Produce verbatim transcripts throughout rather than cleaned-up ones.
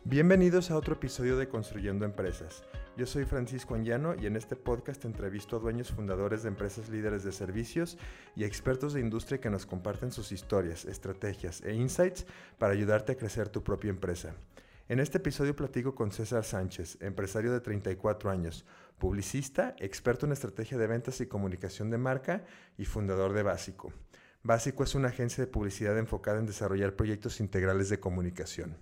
Bienvenidos a otro episodio de Construyendo Empresas. Yo soy Francisco Anguiano y en este podcast entrevisto a dueños fundadores de empresas líderes de servicios y expertos de industria que nos comparten sus historias, estrategias e insights para ayudarte a crecer tu propia empresa. En este episodio platico con César Sánchez, empresario de treinta y cuatro años, publicista, experto en estrategia de ventas y comunicación de marca y fundador de Básico. Básico es una agencia de publicidad enfocada en desarrollar proyectos integrales de comunicación.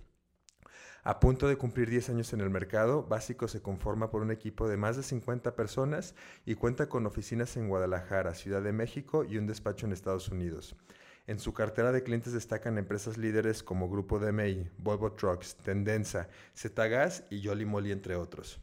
A punto de cumplir diez años en el mercado, Básico se conforma por un equipo de más de cincuenta personas y cuenta con oficinas en Guadalajara, Ciudad de México y un despacho en Estados Unidos. En su cartera de clientes destacan empresas líderes como Grupo D M I, Volvo Trucks, Tendenza, Zetagas y Yoli Moly, entre otros.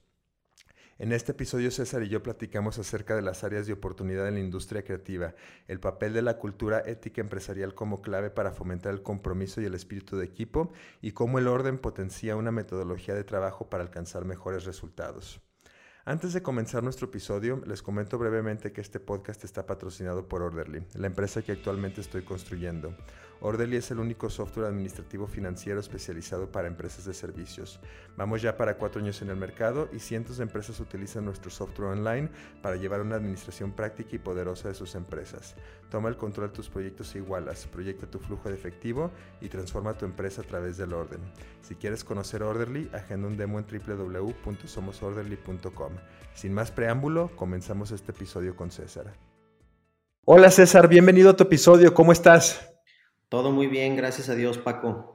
En este episodio César y yo platicamos acerca de las áreas de oportunidad en la industria creativa, el papel de la cultura ética empresarial como clave para fomentar el compromiso y el espíritu de equipo y cómo el orden potencia una metodología de trabajo para alcanzar mejores resultados. Antes de comenzar nuestro episodio, les comento brevemente que este podcast está patrocinado por Orderly, la empresa que actualmente estoy construyendo. Orderly es el único software administrativo financiero especializado para empresas de servicios. Vamos ya para cuatro años en el mercado y cientos de empresas utilizan nuestro software online para llevar una administración práctica y poderosa de sus empresas. Toma el control de tus proyectos e igualas, proyecta tu flujo de efectivo y transforma tu empresa a través del orden. Si quieres conocer Orderly, agenda un demo en doble u doble u doble u punto somos orderly punto com. Sin más preámbulo, comenzamos este episodio con César. Hola César, bienvenido a tu episodio, ¿cómo estás? Todo muy bien, gracias a Dios, Paco.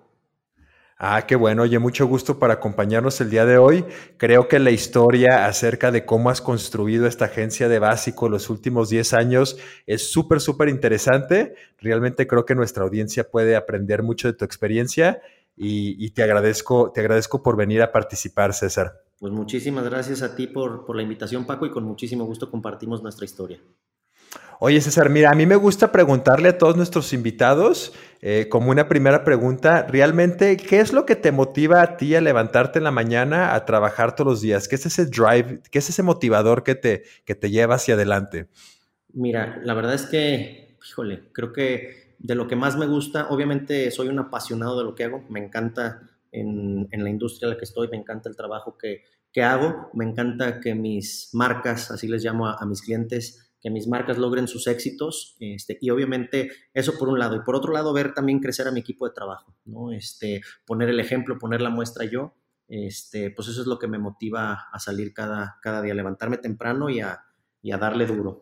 Ah, qué bueno, oye, mucho gusto por acompañarnos el día de hoy. Creo que la historia acerca de cómo has construido esta agencia de Básico los últimos diez años es súper, súper interesante. Realmente creo que nuestra audiencia puede aprender mucho de tu experiencia y, y te agradezco, te agradezco por venir a participar, César. Pues muchísimas gracias a ti por, por la invitación, Paco, y con muchísimo gusto compartimos nuestra historia. Oye, César, mira, a mí me gusta preguntarle a todos nuestros invitados, eh, como una primera pregunta, realmente, ¿qué es lo que te motiva a ti a levantarte en la mañana a trabajar todos los días? ¿Qué es ese drive, qué es ese motivador que te, que te lleva hacia adelante? Mira, la verdad es que, híjole, creo que de lo que más me gusta, obviamente soy un apasionado de lo que hago, me encanta en, en la industria en la que estoy, me encanta el trabajo que, que hago, me encanta que mis marcas, así les llamo a, a mis clientes, que mis marcas logren sus éxitos, este, y obviamente eso por un lado, y por otro lado ver también crecer a mi equipo de trabajo, ¿no? Este, poner el ejemplo, poner la muestra yo, este, pues eso es lo que me motiva a salir cada, cada día, levantarme temprano y a, y a darle duro.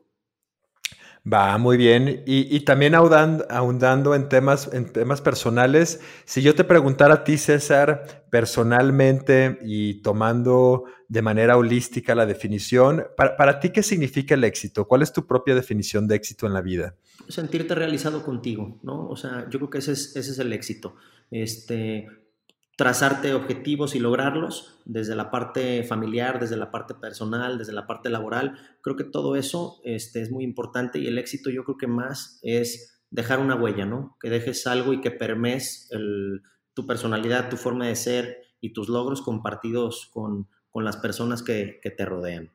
Va, muy bien. Y, y también ahondando, ahondando en temas, en temas personales, si yo te preguntara a ti, César, personalmente y tomando de manera holística la definición, para, para ti, ¿qué significa el éxito? ¿Cuál es tu propia definición de éxito en la vida? Sentirte realizado contigo, ¿no? O sea, yo creo que ese es, ese es el éxito. Este, trazarte objetivos y lograrlos desde la parte familiar, desde la parte personal, desde la parte laboral. Creo que todo eso este, es muy importante y el éxito yo creo que más es dejar una huella, ¿no? Que dejes algo y que permees el, tu personalidad, tu forma de ser y tus logros compartidos con, con las personas que, que te rodean.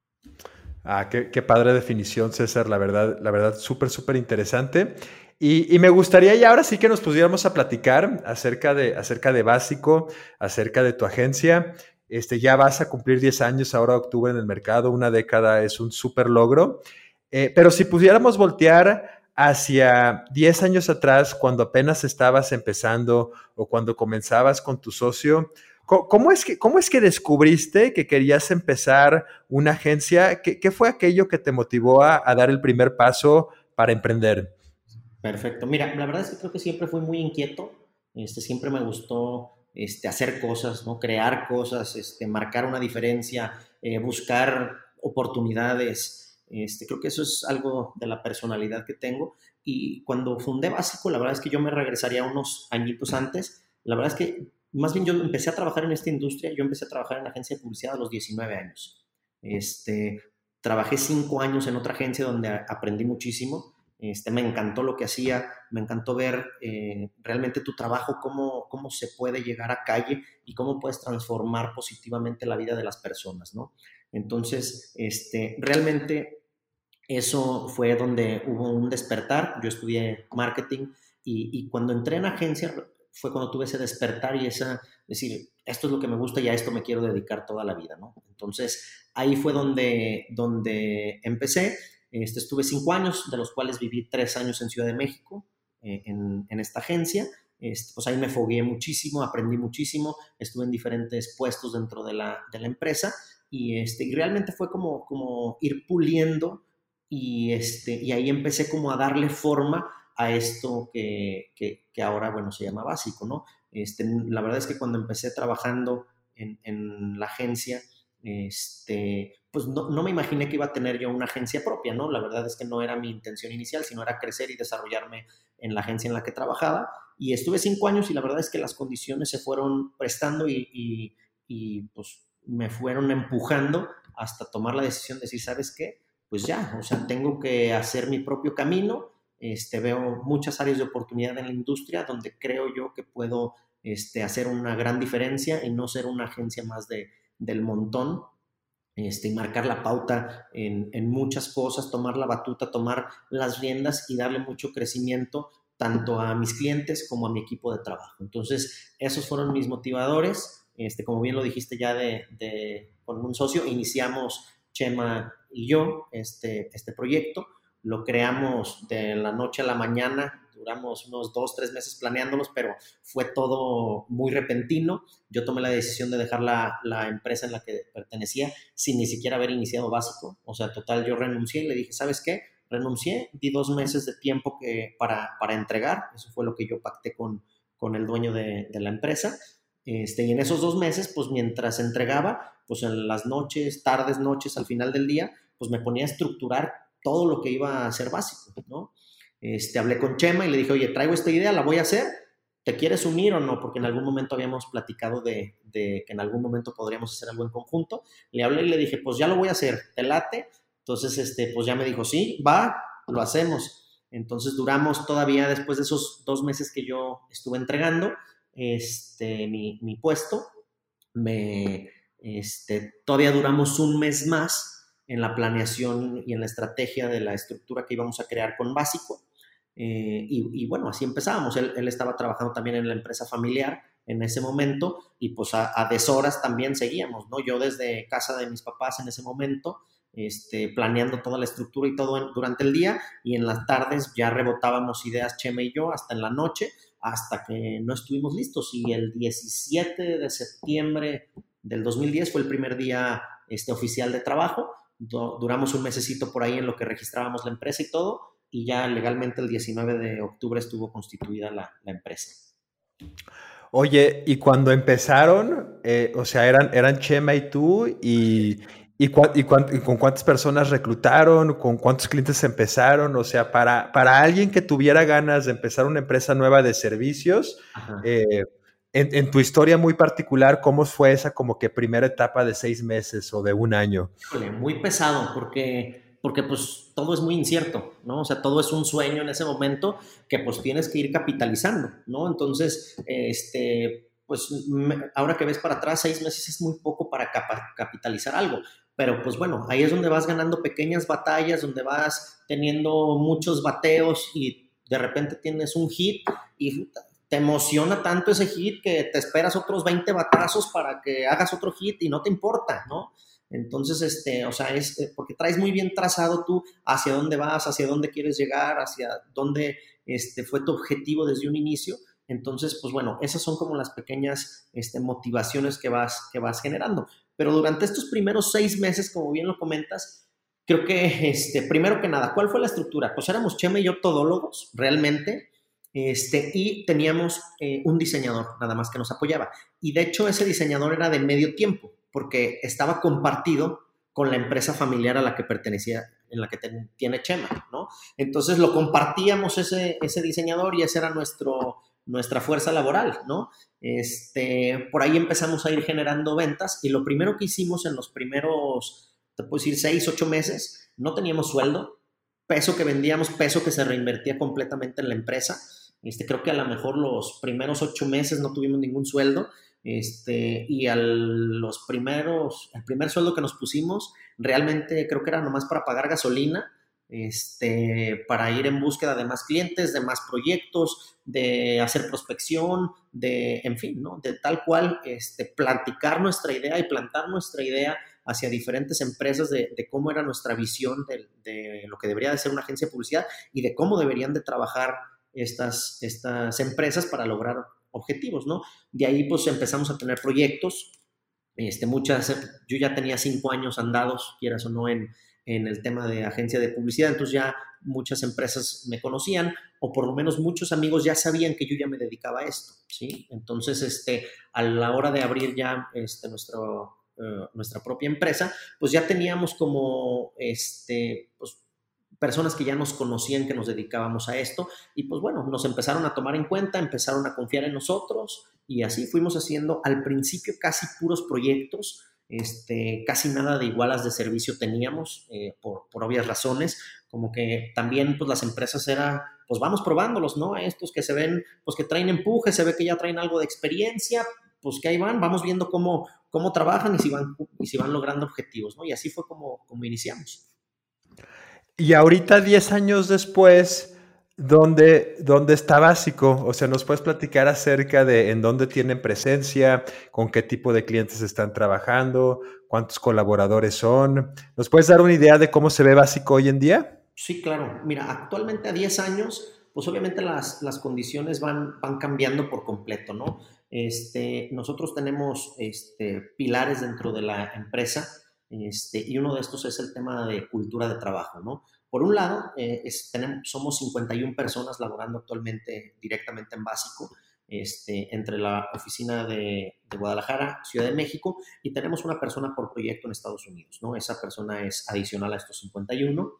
Ah, qué, qué padre definición, César, la verdad, la verdad, súper, súper interesante. Y, y me gustaría ya ahora sí que nos pudiéramos a platicar acerca de, acerca de Básico, acerca de tu agencia. Este, ya vas a cumplir diez años ahora octubre en el mercado, una década es un súper logro. Eh, pero si pudiéramos voltear hacia diez años atrás, cuando apenas estabas empezando o cuando comenzabas con tu socio, ¿cómo es que, cómo es que descubriste que querías empezar una agencia? ¿Qué, qué fue aquello que te motivó a, a dar el primer paso para emprender? Perfecto. Mira, la verdad es que creo que siempre fui muy inquieto. Este, siempre me gustó este, hacer cosas, ¿no? Crear cosas, este, marcar una diferencia, eh, buscar oportunidades. Este, creo que eso es algo de la personalidad que tengo. Y cuando fundé Básico, la verdad es que yo me regresaría unos añitos antes. La verdad es que más bien yo empecé a trabajar en esta industria. Yo empecé a trabajar en la agencia de publicidad a los diecinueve años. Este, trabajé cinco años en otra agencia donde aprendí muchísimo. Este, me encantó lo que hacía, me encantó ver eh, realmente tu trabajo, cómo, cómo se puede llegar a calle y cómo puedes transformar positivamente la vida de las personas, ¿no? Entonces, este, realmente eso fue donde hubo un despertar. Yo estudié marketing y, y cuando entré en agencia fue cuando tuve ese despertar y esa, decir, esto es lo que me gusta y a esto me quiero dedicar toda la vida, ¿no? Entonces, ahí fue donde, donde empecé. Este, estuve cinco años, de los cuales viví tres años en Ciudad de México, eh, en, en esta agencia. Este, pues ahí me fogueé muchísimo, aprendí muchísimo, estuve en diferentes puestos dentro de la, de la empresa y, este, y realmente fue como, como ir puliendo y, este, y ahí empecé como a darle forma a esto que, que, que ahora, bueno, se llama Básico, ¿no? Este, la verdad es que cuando empecé trabajando en, en la agencia, este, pues no, no me imaginé que iba a tener yo una agencia propia, ¿no? La verdad es que no era mi intención inicial, sino era crecer y desarrollarme en la agencia en la que trabajaba. Y estuve cinco años y la verdad es que las condiciones se fueron prestando y, y, y pues me fueron empujando hasta tomar la decisión de decir, ¿sabes qué? Pues ya, o sea, tengo que hacer mi propio camino. Este, veo muchas áreas de oportunidad en la industria donde creo yo que puedo este, hacer una gran diferencia y no ser una agencia más de, del montón, este, y marcar la pauta en, en muchas cosas, tomar la batuta, tomar las riendas y darle mucho crecimiento tanto a mis clientes como a mi equipo de trabajo. Entonces, esos fueron mis motivadores. Este, como bien lo dijiste ya de, de, con un socio, iniciamos Chema y yo este, este proyecto. Lo creamos de la noche a la mañana, duramos unos dos, tres meses planeándolos, pero fue todo muy repentino. Yo tomé la decisión de dejar la, la empresa en la que pertenecía sin ni siquiera haber iniciado Básico. O sea, total, yo renuncié y le dije, ¿sabes qué? Renuncié, di dos meses de tiempo que, para, para entregar. Eso fue lo que yo pacté con, con el dueño de, de la empresa. Este, y en esos dos meses, pues mientras entregaba, pues en las noches, tardes, noches, al final del día, pues me ponía a estructurar todo lo que iba a ser Básico, ¿no? Este, hablé con Chema y le dije, oye, traigo esta idea, la voy a hacer, ¿te quieres unir o no? Porque en algún momento habíamos platicado de, de que en algún momento podríamos hacer algo en conjunto. Le hablé y le dije, pues ya lo voy a hacer, ¿te late? Entonces, este, pues ya me dijo, sí, va, lo hacemos. Entonces duramos todavía, después de esos dos meses que yo estuve entregando este, mi, mi puesto, me, este, todavía duramos un mes más en la planeación y en la estrategia de la estructura que íbamos a crear con Básico. Eh, y, y bueno, así empezábamos. Él, él estaba trabajando también en la empresa familiar en ese momento y pues a, a deshoras también seguíamos, ¿no? Yo desde casa de mis papás en ese momento, este, planeando toda la estructura y todo en, durante el día, y en las tardes ya rebotábamos ideas Chema y yo hasta en la noche, hasta que no estuvimos listos. Y el diecisiete de septiembre del dos mil diez fue el primer día este, oficial de trabajo. Duramos un mesecito por ahí en lo que registrábamos la empresa y todo, y ya legalmente el diecinueve de octubre estuvo constituida la, la empresa. Oye, y cuando empezaron, eh, o sea, eran, eran Chema y tú, y, y, cua, y, cuan, y con cuántas personas reclutaron, con cuántos clientes empezaron, o sea, para, para alguien que tuviera ganas de empezar una empresa nueva de servicios, eh, en, en tu historia muy particular, ¿cómo fue esa como que primera etapa de seis meses o de un año? Híjole, muy pesado, porque, porque pues todo es muy incierto, ¿no? O sea, todo es un sueño en ese momento que pues tienes que ir capitalizando, ¿no? Entonces, este, pues me, ahora que ves para atrás, seis meses es muy poco para cap- capitalizar algo, pero pues bueno, ahí es donde vas ganando pequeñas batallas, donde vas teniendo muchos bateos y de repente tienes un hit y te emociona tanto ese hit que te esperas otros veinte batazos para que hagas otro hit y no te importa, ¿no? Entonces, este, o sea, es porque traes muy bien trazado tú hacia dónde vas, hacia dónde quieres llegar, hacia dónde este, fue tu objetivo desde un inicio. Entonces, pues bueno, esas son como las pequeñas este, motivaciones que vas, que vas generando. Pero durante estos primeros seis meses, como bien lo comentas, creo que, este, primero que nada, ¿cuál fue la estructura? Pues éramos Chema y yo todólogos, realmente. Este, y teníamos eh, un diseñador nada más que nos apoyaba, y de hecho ese diseñador era de medio tiempo porque estaba compartido con la empresa familiar a la que pertenecía, en la que ten, tiene Chema, ¿no? Entonces lo compartíamos ese, ese diseñador y ese era nuestro, nuestra fuerza laboral, ¿no? Este, por ahí empezamos a ir generando ventas y lo primero que hicimos en los primeros, te puedo decir, seis, ocho meses, no teníamos sueldo, peso que vendíamos, peso que se reinvertía completamente en la empresa. Este, creo que a lo mejor los primeros ocho meses no tuvimos ningún sueldo, este, y al los primeros, el primer sueldo que nos pusimos, realmente creo que era nomás para pagar gasolina este, para ir en búsqueda de más clientes, de más proyectos, de hacer prospección, de, en fin, ¿no? De tal cual este, platicar nuestra idea y plantar nuestra idea hacia diferentes empresas de, de cómo era nuestra visión de, de lo que debería de ser una agencia de publicidad y de cómo deberían de trabajar estas, estas empresas para lograr objetivos, ¿no? De ahí pues empezamos a tener proyectos, este, muchas, yo ya tenía cinco años andados, quieras o no, en, en el tema de agencia de publicidad, entonces ya muchas empresas me conocían, o por lo menos muchos amigos ya sabían que yo ya me dedicaba a esto, ¿sí? Entonces, este, a la hora de abrir ya este, nuestro, uh, nuestra propia empresa, pues ya teníamos como, este, pues, personas que ya nos conocían que nos dedicábamos a esto y pues bueno, nos empezaron a tomar en cuenta, empezaron a confiar en nosotros y así fuimos haciendo al principio casi puros proyectos, este, casi nada de igualas de servicio teníamos eh, por, por obvias razones, como que también pues las empresas era, pues vamos probándolos, ¿no? A estos que se ven, pues que traen empuje, se ve que ya traen algo de experiencia, pues que ahí van, vamos viendo cómo, cómo trabajan y si van, y si van logrando objetivos, ¿no? Y así fue como, como iniciamos. Y ahorita, diez años después, ¿dónde, dónde está Básico? O sea, ¿nos puedes platicar acerca de en dónde tienen presencia, con qué tipo de clientes están trabajando, cuántos colaboradores son? ¿Nos puedes dar una idea de cómo se ve Básico hoy en día? Sí, claro. Mira, actualmente a diez años, pues obviamente las, las condiciones van, van cambiando por completo, ¿no? Este, nosotros tenemos este, pilares dentro de la empresa este, y uno de estos es el tema de cultura de trabajo, ¿no? Por un lado, eh, es, tenemos, somos cincuenta y una personas laborando actualmente directamente en Básico, este, entre la oficina de, de Guadalajara, Ciudad de México, y tenemos una persona por proyecto en Estados Unidos, ¿no? Esa persona es adicional a estos cincuenta y uno.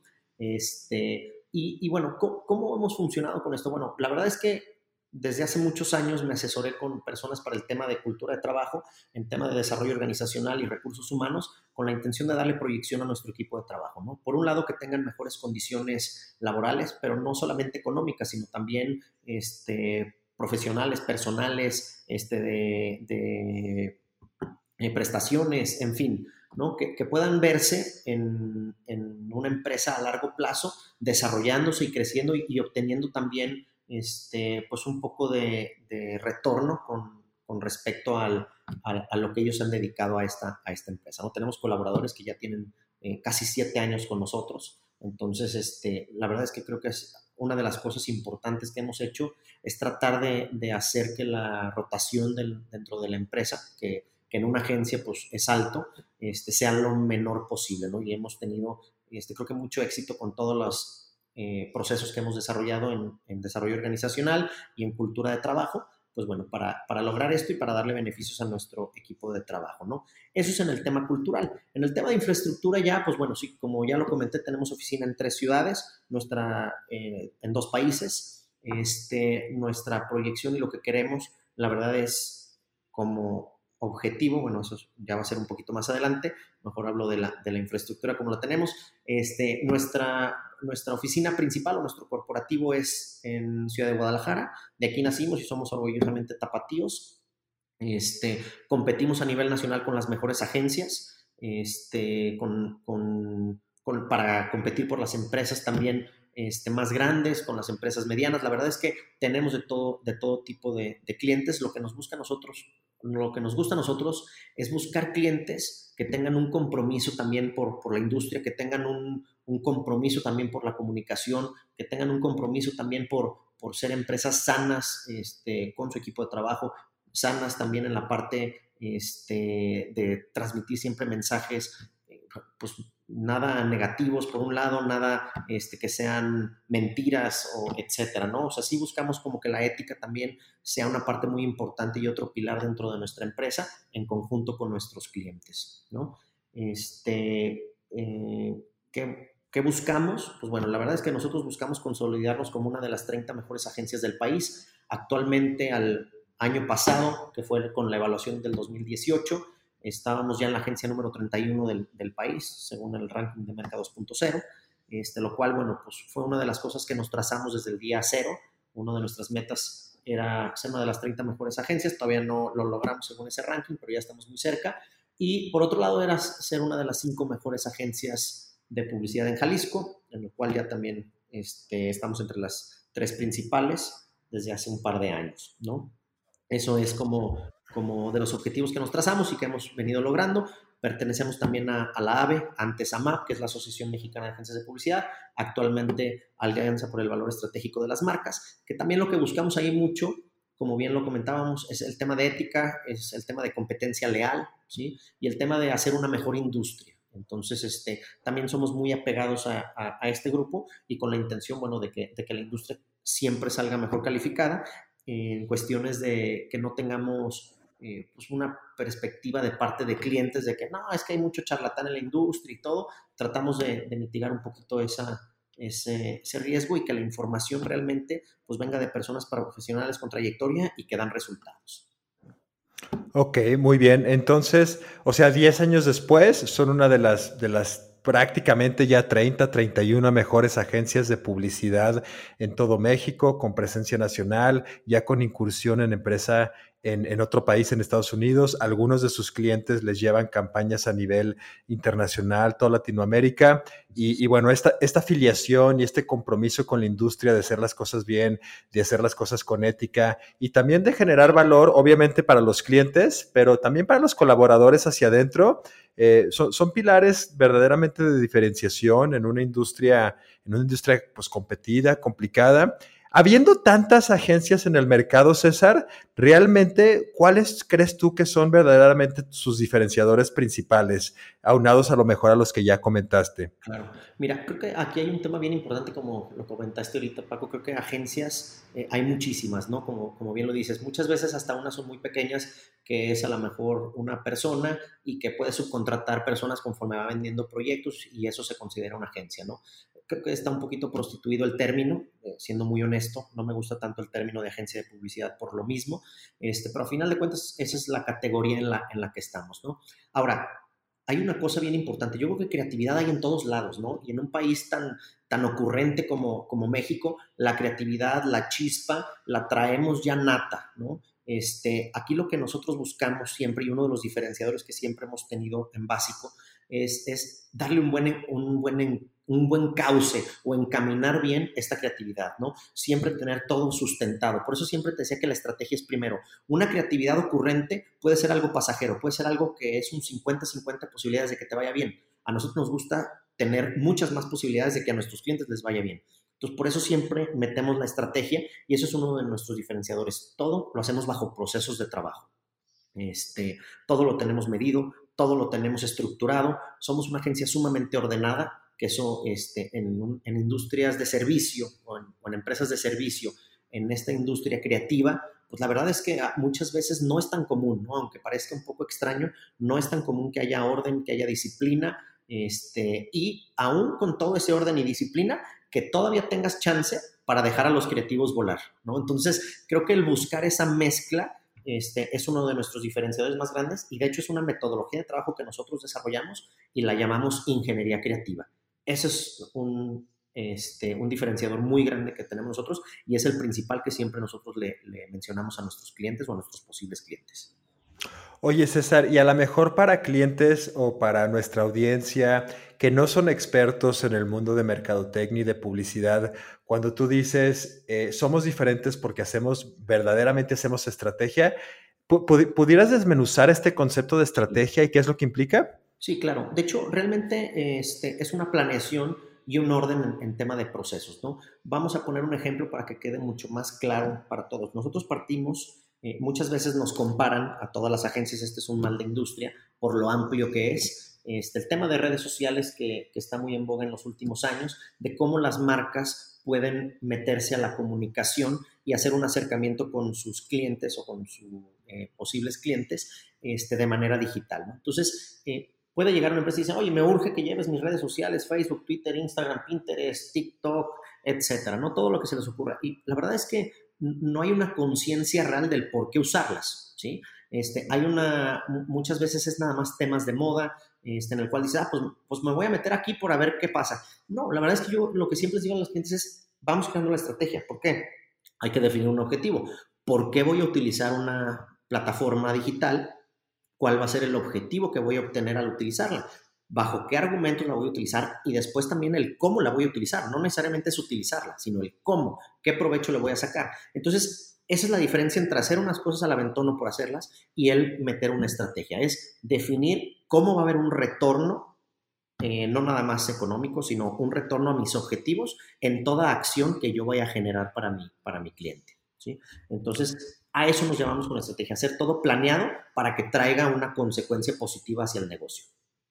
Este, y, y bueno, ¿cómo, ¿cómo hemos funcionado con esto? Bueno, la verdad es que desde hace muchos años me asesoré con personas para el tema de cultura de trabajo, en tema de desarrollo organizacional y recursos humanos, con la intención de darle proyección a nuestro equipo de trabajo, ¿no? Por un lado, que tengan mejores condiciones laborales, pero no solamente económicas, sino también este, profesionales, personales, este, de, de, de prestaciones, en fin, ¿no? Que, que, puedan verse en, en, una empresa a largo plazo, desarrollándose y creciendo y, y obteniendo también este, pues un poco de, de retorno con, con respecto al, a, a, lo que ellos han dedicado a esta, a esta empresa, ¿no? Tenemos colaboradores que ya tienen eh, casi siete años con nosotros, entonces este, la verdad es que creo que es una de las cosas importantes que hemos hecho es tratar de, de hacer que la rotación del, dentro de la empresa, que que en una agencia pues es alto, este, sea lo menor posible, ¿no? Y hemos tenido, este, creo que mucho éxito con todos los eh, procesos que hemos desarrollado en, en desarrollo organizacional y en cultura de trabajo, pues bueno, para, para lograr esto y para darle beneficios a nuestro equipo de trabajo, ¿no? Eso es en el tema cultural. En el tema de infraestructura ya, pues bueno, sí, como ya lo comenté, tenemos oficina en tres ciudades, nuestra, eh, en dos países, este, nuestra proyección y lo que queremos, la verdad es como objetivo, bueno, eso ya va a ser un poquito más adelante, mejor hablo de la, de la infraestructura como la tenemos. Este, nuestra, nuestra oficina principal o nuestro corporativo es en Ciudad de Guadalajara, de aquí nacimos y somos orgullosamente tapatíos. Este, competimos a nivel nacional con las mejores agencias, este, con, con, con, para competir por las empresas también este, más grandes, con las empresas medianas. La verdad es que tenemos de todo, de todo tipo de, de clientes. Lo que nos busca a nosotros Lo que nos gusta a nosotros es buscar clientes que tengan un compromiso también por, por la industria, que tengan un, un, compromiso también por la comunicación, que tengan un compromiso también por, por ser empresas sanas este, con su equipo de trabajo, sanas también en la parte este, de transmitir siempre mensajes pues nada negativos por un lado, nada este, que sean mentiras o etcétera, ¿no? O sea, sí buscamos como que la ética también sea una parte muy importante y otro pilar dentro de nuestra empresa en conjunto con nuestros clientes, ¿no? Este, eh, ¿qué, ¿qué buscamos? Pues bueno, la verdad es que nosotros buscamos consolidarnos como una de las treinta mejores agencias del país. Actualmente, al año pasado, que fue con la evaluación del dos mil dieciocho, estábamos ya en la agencia número treinta y uno del, del país, según el ranking de Merca dos punto cero, este, lo cual, bueno, pues fue una de las cosas que nos trazamos desde el día cero. Una de nuestras metas era ser una de las treinta mejores agencias, todavía no lo logramos según ese ranking, pero ya estamos muy cerca. Y por otro lado era ser una de las cinco mejores agencias de publicidad en Jalisco, en el cual ya también este, estamos entre las tres principales desde hace un par de años, ¿no? Eso es como, como de los objetivos que nos trazamos y que hemos venido logrando. Pertenecemos también a, a la AVE, antes a MAP, que es la Asociación Mexicana de Agencias de Publicidad, actualmente Alianza por el Valor Estratégico de las Marcas, que también lo que buscamos ahí mucho, como bien lo comentábamos, es el tema de ética, es el tema de competencia leal, ¿sí? Y el tema de hacer una mejor industria. Entonces, este, también somos muy apegados a, a, a este grupo y con la intención, bueno, de que, de que la industria siempre salga mejor calificada en cuestiones de que no tengamos eh, pues una perspectiva de parte de clientes de que no, es que hay mucho charlatán en la industria y todo. Tratamos de, de mitigar un poquito esa, ese, ese riesgo y que la información realmente pues venga de personas profesionales con trayectoria y que dan resultados. Ok, muy bien. Entonces, o sea, diez años después son una de las, de las prácticamente ya treinta, treinta y una mejores agencias de publicidad en todo México, con presencia nacional, ya con incursión en empresa en, en otro país, en Estados Unidos. Algunos de sus clientes les llevan campañas a nivel internacional, toda Latinoamérica. Y, y bueno, esta, esta afiliación y este compromiso con la industria de hacer las cosas bien, de hacer las cosas con ética y también de generar valor, obviamente para los clientes, pero también para los colaboradores hacia adentro, eh, son, son pilares verdaderamente de diferenciación en una industria, en una industria pues competida, complicada. Habiendo tantas agencias en el mercado, César, realmente, ¿cuáles crees tú que son verdaderamente sus diferenciadores principales, aunados a lo mejor a los que ya comentaste? Claro. Mira, creo que aquí hay un tema bien importante, como lo comentaste ahorita, Paco. Creo que agencias eh, hay muchísimas, ¿no? Como, como bien lo dices, muchas veces hasta unas son muy pequeñas, que es a lo mejor una persona y que puede subcontratar personas conforme va vendiendo proyectos y eso se considera una agencia, ¿no? Creo que está un poquito prostituido el término, eh, siendo muy honesto, no me gusta tanto el término de agencia de publicidad por lo mismo, este, pero a final de cuentas esa es la categoría en la, en la que estamos, ¿no? Ahora, hay una cosa bien importante. Yo creo que creatividad hay en todos lados, ¿no? Y en un país tan, tan ocurrente como, como México, la creatividad, la chispa, la traemos ya nata, ¿no? Este, aquí lo que nosotros buscamos siempre, y uno de los diferenciadores que siempre hemos tenido en básico, es, es darle un buen, un, buen, un buen cauce o encaminar bien esta creatividad, ¿no? Siempre tener todo sustentado. Por eso siempre te decía que la estrategia es primero. Una creatividad ocurrente puede ser algo pasajero, puede ser algo que es un cincuenta cincuenta posibilidades de que te vaya bien. A nosotros nos gusta tener muchas más posibilidades de que a nuestros clientes les vaya bien. Entonces, por eso siempre metemos la estrategia y eso es uno de nuestros diferenciadores. Todo lo hacemos bajo procesos de trabajo. Este, todo lo tenemos medido, todo lo tenemos estructurado. Somos una agencia sumamente ordenada, que eso este, en, en industrias de servicio o en, o en empresas de servicio, en esta industria creativa, pues la verdad es que muchas veces no es tan común, ¿no? Aunque parezca un poco extraño, no es tan común que haya orden, que haya disciplina, este, y aún con todo ese orden y disciplina, que todavía tengas chance para dejar a los creativos volar, ¿no? Entonces, creo que el buscar esa mezcla este, es uno de nuestros diferenciadores más grandes y de hecho es una metodología de trabajo que nosotros desarrollamos y la llamamos ingeniería creativa. Ese es un, este, un diferenciador muy grande que tenemos nosotros y es el principal que siempre nosotros le, le mencionamos a nuestros clientes o a nuestros posibles clientes. Oye, César, y a lo mejor para clientes o para nuestra audiencia que no son expertos en el mundo de mercadotecnia y de publicidad, cuando tú dices eh, somos diferentes porque hacemos, verdaderamente hacemos estrategia, ¿pudieras desmenuzar este concepto de estrategia y qué es lo que implica? Sí, claro. De hecho, realmente este, es una planeación y un orden en, en tema de procesos, ¿no? Vamos a poner un ejemplo para que quede mucho más claro para todos. Nosotros partimos, eh, muchas veces nos comparan a todas las agencias, este es un mal de industria, por lo amplio que es. Este, el tema de redes sociales que, que está muy en boga en los últimos años, de cómo las marcas pueden meterse a la comunicación y hacer un acercamiento con sus clientes o con sus eh, posibles clientes este, de manera digital, ¿no? Entonces, eh, puede llegar una empresa y decir, oye, me urge que lleves mis redes sociales, Facebook, Twitter, Instagram, Pinterest, TikTok, etcétera, ¿no? Todo lo que se les ocurra. Y la verdad es que no hay una conciencia real del por qué usarlas, ¿sí? Este, hay una, muchas veces es nada más temas de moda, este, en el cual dices, ah, pues, pues me voy a meter aquí por a ver qué pasa. No, la verdad es que yo lo que siempre les digo a los clientes es, vamos creando la estrategia. ¿Por qué? Hay que definir un objetivo. ¿Por qué voy a utilizar una plataforma digital? ¿Cuál va a ser el objetivo que voy a obtener al utilizarla? bajo qué argumentos la voy a utilizar y después también el cómo la voy a utilizar. No necesariamente es utilizarla, sino el cómo, qué provecho le voy a sacar. Entonces, esa es la diferencia entre hacer unas cosas al aventón o por hacerlas y el meter una estrategia. Es definir cómo va a haber un retorno, eh, no nada más económico, sino un retorno a mis objetivos en toda acción que yo vaya a generar para mí, para mi cliente, ¿sí? Entonces, a eso nos llamamos con estrategia, hacer todo planeado para que traiga una consecuencia positiva hacia el negocio.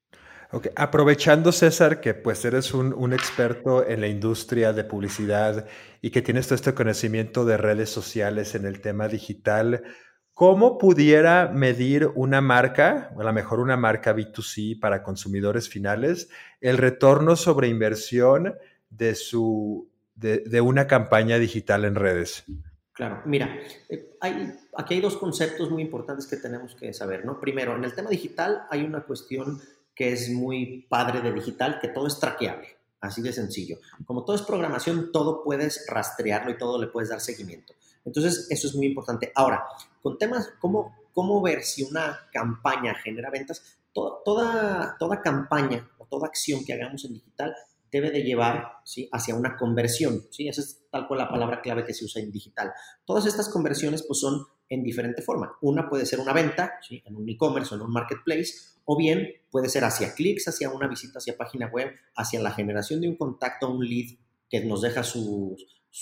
Okay. Aprovechando, César, que pues eres un, un experto en la industria de publicidad y que tienes todo este conocimiento de redes sociales en el tema digital, ¿cómo pudiera medir una marca, o a lo mejor una marca B dos C para consumidores finales, el retorno sobre inversión de, su, de, de una campaña digital en redes? Claro, mira, eh, hay, aquí hay dos conceptos muy importantes que tenemos que saber, ¿no? Primero, en el tema digital hay una cuestión que es muy padre de digital, que todo es traqueable, así de sencillo. Como todo es programación, todo puedes rastrearlo y todo le puedes dar seguimiento. Entonces, eso es muy importante. Ahora, con temas, ¿cómo, cómo ver si una campaña genera ventas? Toda, toda, toda campaña o toda acción que hagamos en digital debe de llevar, ¿sí?, hacia una conversión, ¿sí? Esa es tal cual la palabra clave que se usa en digital. Todas estas conversiones pues son en diferente forma. Una puede ser una venta, ¿sí?, en un e-commerce o en un marketplace, o bien puede ser hacia clics, hacia una visita hacia página web, hacia la generación de un contacto, un lead que nos deja su,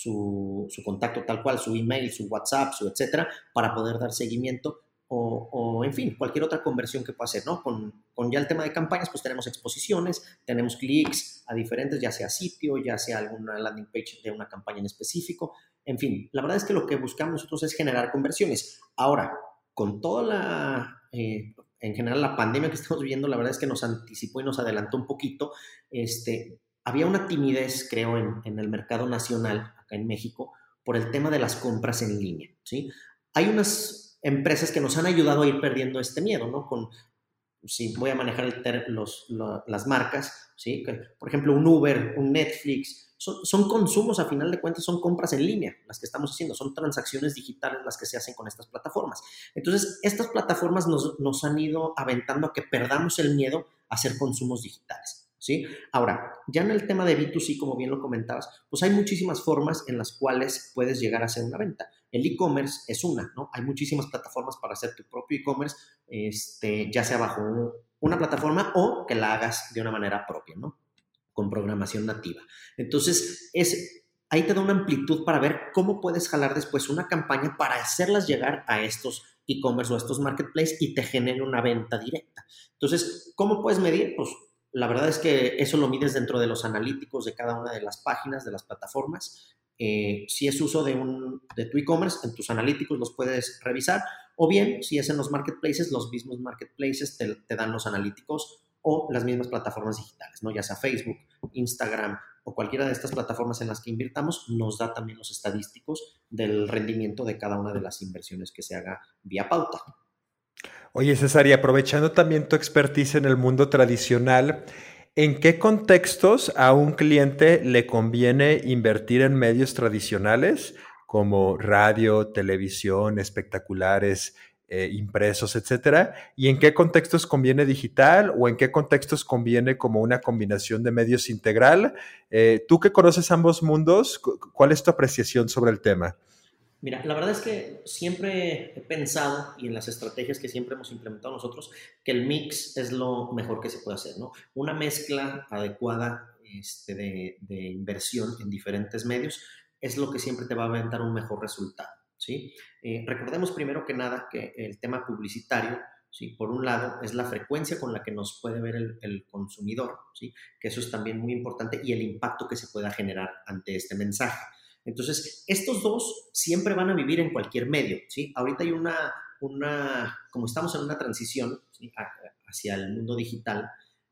su, su contacto tal cual, su email, su WhatsApp, su etcétera, para poder dar seguimiento. O, o, en fin, cualquier otra conversión que pueda hacer, ¿no? Con, con ya el tema de campañas, pues tenemos exposiciones, tenemos clics a diferentes, ya sea sitio, ya sea alguna landing page de una campaña en específico. En fin, la verdad es que lo que buscamos nosotros es generar conversiones. Ahora, con toda la, eh, en general, la pandemia que estamos viviendo, la verdad es que nos anticipó y nos adelantó un poquito. Este, había una timidez, creo, en, en el mercado nacional, acá en México, por el tema de las compras en línea, ¿sí? Hay unas empresas que nos han ayudado a ir perdiendo este miedo, ¿no? Con, si voy a manejar el ter, los, lo, las marcas, ¿sí? Que, por ejemplo, un Uber, un Netflix, son, son consumos, a final de cuentas, son compras en línea las que estamos haciendo, son transacciones digitales las que se hacen con estas plataformas. Entonces, estas plataformas nos, nos han ido aventando a que perdamos el miedo a hacer consumos digitales, ¿sí? Ahora, ya en el tema de B dos C, como bien lo comentabas, pues hay muchísimas formas en las cuales puedes llegar a hacer una venta. El e-commerce es una, ¿no? Hay muchísimas plataformas para hacer tu propio e-commerce, este, ya sea bajo un, una plataforma o que la hagas de una manera propia, ¿no? Con programación nativa. Entonces, es, ahí te da una amplitud para ver cómo puedes jalar después una campaña para hacerlas llegar a estos e-commerce o a estos marketplaces y te genere una venta directa. Entonces, ¿cómo puedes medir? Pues la verdad es que eso lo mides dentro de los analíticos de cada una de las páginas, de las plataformas. Eh, si es uso de, un, de tu e-commerce, en tus analíticos los puedes revisar, o bien, si es en los marketplaces, los mismos marketplaces te, te dan los analíticos o las mismas plataformas digitales, ¿no? Ya sea Facebook, Instagram o cualquiera de estas plataformas en las que invirtamos, nos da también los estadísticos del rendimiento de cada una de las inversiones que se haga vía pauta. Oye, César, y aprovechando también tu expertise en el mundo tradicional, ¿en qué contextos a un cliente le conviene invertir en medios tradicionales como radio, televisión, espectaculares, eh, impresos, etcétera? ¿Y en qué contextos conviene digital o en qué contextos conviene como una combinación de medios integral? Eh, tú que conoces ambos mundos, ¿cuál es tu apreciación sobre el tema? Mira, la verdad es que siempre he pensado, y en las estrategias que siempre hemos implementado nosotros, que el mix es lo mejor que se puede hacer, ¿no? Una mezcla adecuada este, de, de inversión en diferentes medios es lo que siempre te va a aventar un mejor resultado, ¿sí? Eh, recordemos primero que nada que el tema publicitario, ¿sí? Por un lado, es la frecuencia con la que nos puede ver el, el consumidor, ¿sí? Que eso es también muy importante, y el impacto que se pueda generar ante este mensaje. Entonces, estos dos siempre van a vivir en cualquier medio, ¿sí? Ahorita hay una, una como estamos en una transición, ¿sí?, hacia el mundo digital,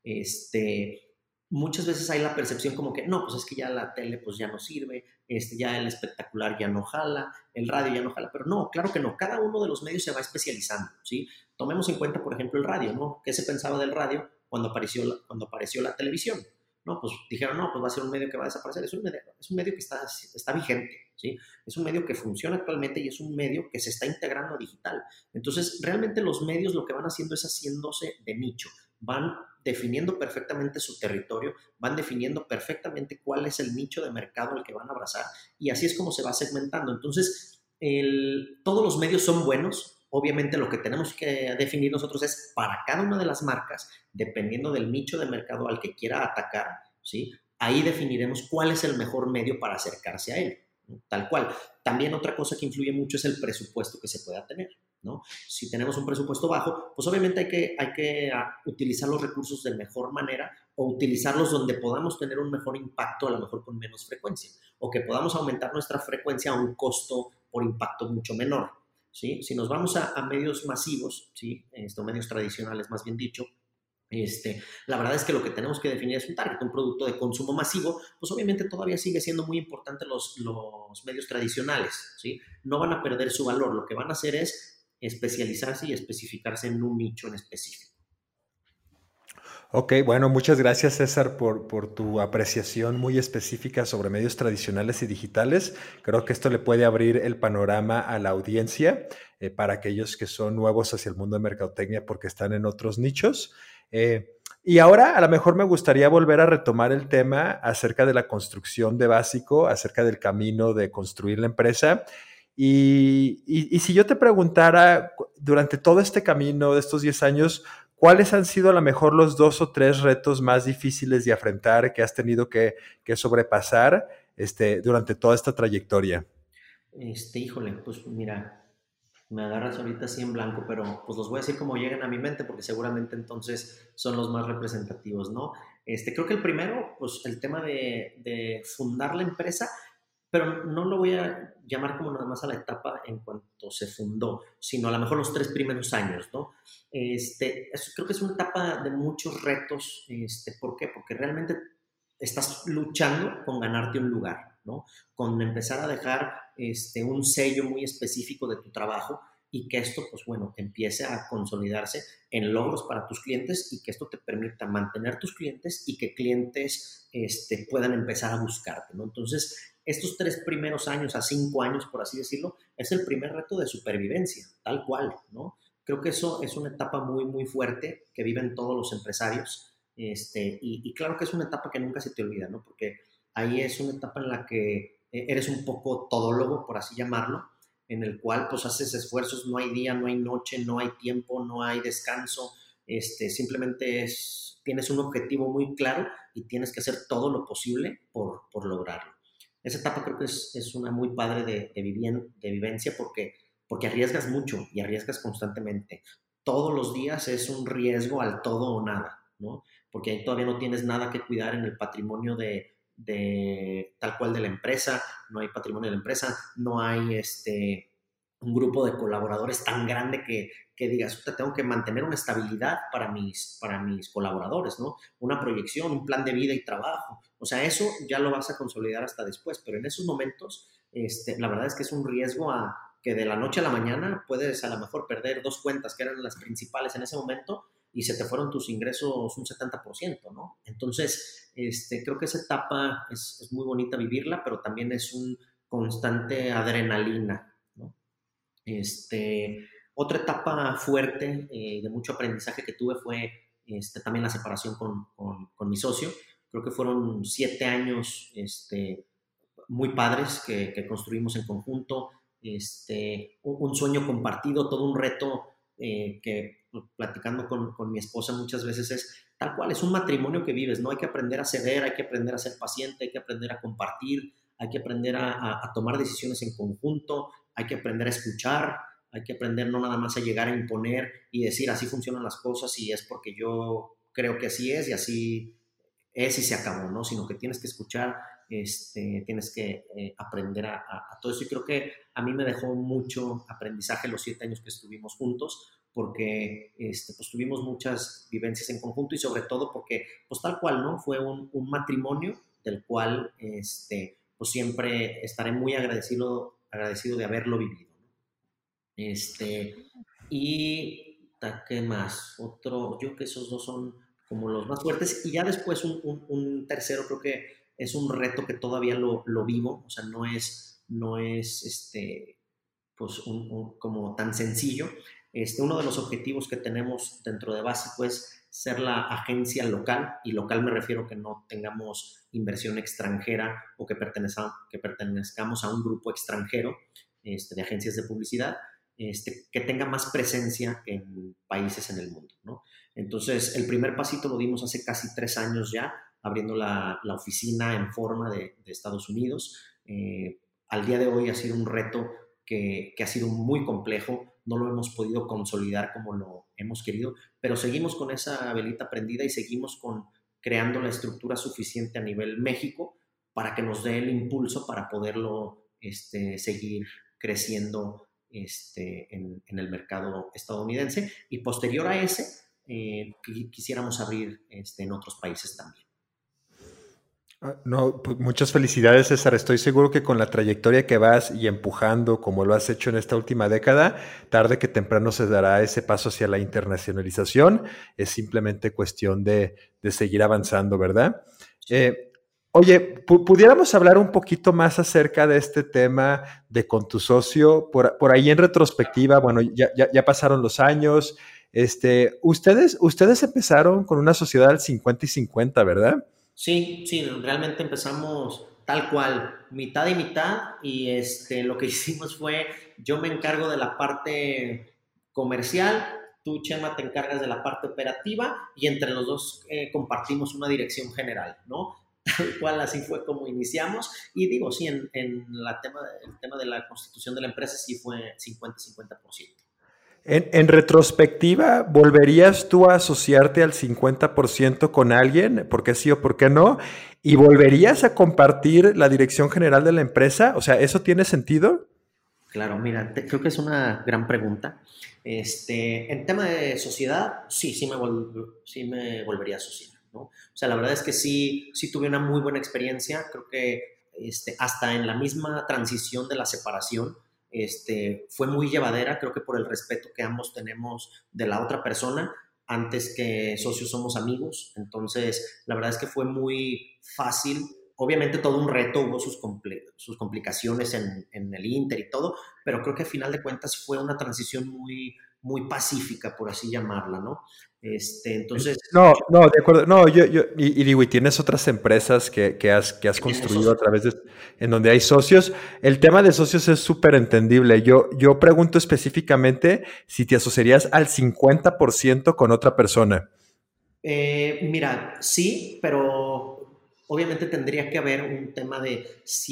este, muchas veces hay la percepción como que, no, pues es que ya la tele pues ya no sirve, este, ya el espectacular ya no jala, el radio ya no jala, pero no, claro que no, cada uno de los medios se va especializando, ¿sí? Tomemos en cuenta, por ejemplo, el radio, ¿no? ¿Qué se pensaba del radio cuando apareció la, cuando apareció la televisión? No, pues dijeron, no, pues va a ser un medio que va a desaparecer. Es un medio, es un medio que está, está vigente, ¿sí? Es un medio que funciona actualmente y es un medio que se está integrando a digital. Entonces, realmente los medios lo que van haciendo es haciéndose de nicho. van definiendo perfectamente su territorio, van definiendo perfectamente cuál es el nicho de mercado al que van a abrazar y así es como se va segmentando. Entonces, el, todos los medios son buenos. Obviamente lo que tenemos que definir nosotros es para cada una de las marcas, dependiendo del nicho de mercado al que quiera atacar, ¿sí? Ahí definiremos cuál es el mejor medio para acercarse a él, ¿no? Tal cual. También otra cosa que influye mucho es el presupuesto que se pueda tener, ¿no? Si tenemos un presupuesto bajo, pues obviamente hay que, hay que utilizar los recursos de mejor manera o utilizarlos donde podamos tener un mejor impacto, a lo mejor con menos frecuencia, o que podamos aumentar nuestra frecuencia a un costo por impacto mucho menor, ¿sí? Si nos vamos a, a medios masivos, ¿sí? Estos medios tradicionales, más bien dicho, Este, la verdad es que lo que tenemos que definir es un target, un producto de consumo masivo, pues obviamente todavía sigue siendo muy importante los, los medios tradicionales, ¿sí? No van a perder su valor, lo que van a hacer es especializarse y especificarse en un nicho en específico. Ok, bueno, muchas gracias César por, por tu apreciación muy específica sobre medios tradicionales y digitales. Creo que esto le puede abrir el panorama a la audiencia eh, para aquellos que son nuevos hacia el mundo de mercadotecnia porque están en otros nichos. Eh, y ahora a lo mejor me gustaría volver a retomar el tema acerca de la construcción de básico, acerca del camino de construir la empresa. Y, y, y si yo te preguntara durante todo este camino de estos diez años, ¿cuáles han sido a lo mejor los dos o tres retos más difíciles de afrontar que has tenido que, que sobrepasar este, durante toda esta trayectoria? Este, híjole, pues mira, me agarras ahorita así en blanco, pero pues los voy a decir como llegan a mi mente porque seguramente entonces son los más representativos, ¿no? Este, creo que el primero, pues el tema de, de fundar la empresa, pero no lo voy a llamar como nada más a la etapa en cuanto se fundó, sino a lo mejor los tres primeros años, ¿no? Este, es, creo que es una etapa de muchos retos, este, ¿por qué? Porque realmente estás luchando con ganarte un lugar, ¿no? Con empezar a dejar este, un sello muy específico de tu trabajo y que esto, pues bueno, empiece a consolidarse en logros para tus clientes y que esto te permita mantener tus clientes y que clientes este, puedan empezar a buscarte, ¿no? Entonces, estos tres primeros años a cinco años, por así decirlo, es el primer reto de supervivencia, tal cual, ¿no? Creo que eso es una etapa muy, muy fuerte que viven todos los empresarios. Este, y, y claro que es una etapa que nunca se te olvida, ¿no? Porque ahí es una etapa en la que eres un poco todólogo, por así llamarlo, en el cual pues haces esfuerzos, no hay día, no hay noche, no hay tiempo, no hay descanso, este, simplemente es, tienes un objetivo muy claro y tienes que hacer todo lo posible por, por lograrlo. Esa etapa creo que es, es una muy padre de, de, vivien, de vivencia porque, porque arriesgas mucho y arriesgas constantemente. Todos los días es un riesgo al todo o nada, ¿no? Porque ahí todavía no tienes nada que cuidar en el patrimonio de, de tal cual de la empresa, no hay patrimonio de la empresa, no hay este, un grupo de colaboradores tan grande que, que digas, tengo que mantener una estabilidad para mis, para mis colaboradores, ¿no? Una proyección, un plan de vida y trabajo. O sea, eso ya lo vas a consolidar hasta después, pero en esos momentos, este, la verdad es que es un riesgo a que de la noche a la mañana puedes a lo mejor perder dos cuentas que eran las principales en ese momento y se te fueron tus ingresos un setenta por ciento, ¿no? Entonces, este, creo que esa etapa es, es muy bonita vivirla, pero también es un constante adrenalina, ¿no? Este, otra etapa fuerte eh, de mucho aprendizaje que tuve fue este, también la separación con, con, con, mi socio. Creo que fueron siete años este, muy padres que, que construimos en conjunto, este, un, un sueño compartido, todo un reto eh, que platicando con, con mi esposa muchas veces es tal cual, es un matrimonio que vives, ¿no? Hay que aprender a ceder, hay que aprender a ser paciente, hay que aprender a compartir, hay que aprender a, a, a tomar decisiones en conjunto, hay que aprender a escuchar, hay que aprender no nada más a llegar a imponer y decir así funcionan las cosas y es porque yo creo que así es y así es y se acabó, ¿no? Sino que tienes que escuchar, este, tienes que eh, aprender a, a, a todo eso y creo que a mí me dejó mucho aprendizaje los siete años que estuvimos juntos porque este, pues tuvimos muchas vivencias en conjunto y sobre todo porque pues tal cual, ¿no? Fue un, un matrimonio del cual este, pues siempre estaré muy agradecido, agradecido de haberlo vivido, ¿no? Este, y ¿qué más? Otro, yo creo que esos dos son como los más fuertes. Y ya después un, un, un tercero creo que es un reto que todavía lo, lo vivo, o sea, no es, no es este, pues un, un, como tan sencillo. Este, uno de los objetivos que tenemos dentro de Básico es ser la agencia local, y local me refiero que no tengamos inversión extranjera o que, pertenezca, que pertenezcamos a un grupo extranjero este, de agencias de publicidad, este, que tenga más presencia en países en el mundo, ¿no? Entonces, el primer pasito lo dimos hace casi tres años ya, abriendo la, la oficina en forma de, de Estados Unidos. Eh, al día de hoy ha sido un reto que, que ha sido muy complejo, no lo hemos podido consolidar como lo hemos querido, pero seguimos con esa velita prendida y seguimos con, creando la estructura suficiente a nivel México para que nos dé el impulso para poderlo este, seguir creciendo este, en, en el mercado estadounidense, y posterior a ese eh, quisiéramos abrir este, en otros países también. No, pues muchas felicidades, César. Estoy seguro que con la trayectoria que vas y empujando, como lo has hecho en esta última década, tarde que temprano se dará ese paso hacia la internacionalización. Es simplemente cuestión de, de seguir avanzando, ¿verdad? Eh, oye, pu- pudiéramos hablar un poquito más acerca de este tema de con tu socio. Por, por ahí en retrospectiva, bueno, ya, ya, ya pasaron los años. Este, ustedes, ustedes empezaron con una sociedad al cincuenta y cincuenta, ¿verdad? Sí, sí, realmente empezamos tal cual, mitad y mitad, y este, lo que hicimos fue, yo me encargo de la parte comercial, tú, Chema, te encargas de la parte operativa, y entre los dos eh, compartimos una dirección general, ¿no? Tal cual, así fue como iniciamos, y digo, sí, en, en la tema, el tema de la constitución de la empresa sí fue cincuenta cincuenta por ciento. En, en retrospectiva, ¿volverías tú a asociarte al cincuenta por ciento con alguien? ¿Por qué sí o por qué no? ¿Y volverías a compartir la dirección general de la empresa? O sea, ¿eso tiene sentido? Claro, mira, te, creo que es una gran pregunta. Este, en tema de sociedad, sí, sí me, vol, sí me volvería a asociar, ¿no? O sea, la verdad es que sí, sí tuve una muy buena experiencia. Creo que este, hasta en la misma transición de la separación, este, fue muy llevadera, creo que por el respeto que ambos tenemos de la otra persona. Antes que socios somos amigos, entonces la verdad es que fue muy fácil. Obviamente todo un reto, hubo sus, compl sus complicaciones en, en el Inter y todo, pero creo que al final de cuentas fue una transición muy, muy pacífica, por así llamarla, ¿no? Este, entonces... No, no, de acuerdo. No, yo, yo y, y digo, y tienes otras empresas que, que has, que has construido a través de, en donde hay socios. El tema de socios es súper entendible. Yo, yo pregunto específicamente si te asociarías al cincuenta por ciento con otra persona. Eh, mira, sí, pero obviamente tendría que haber un tema de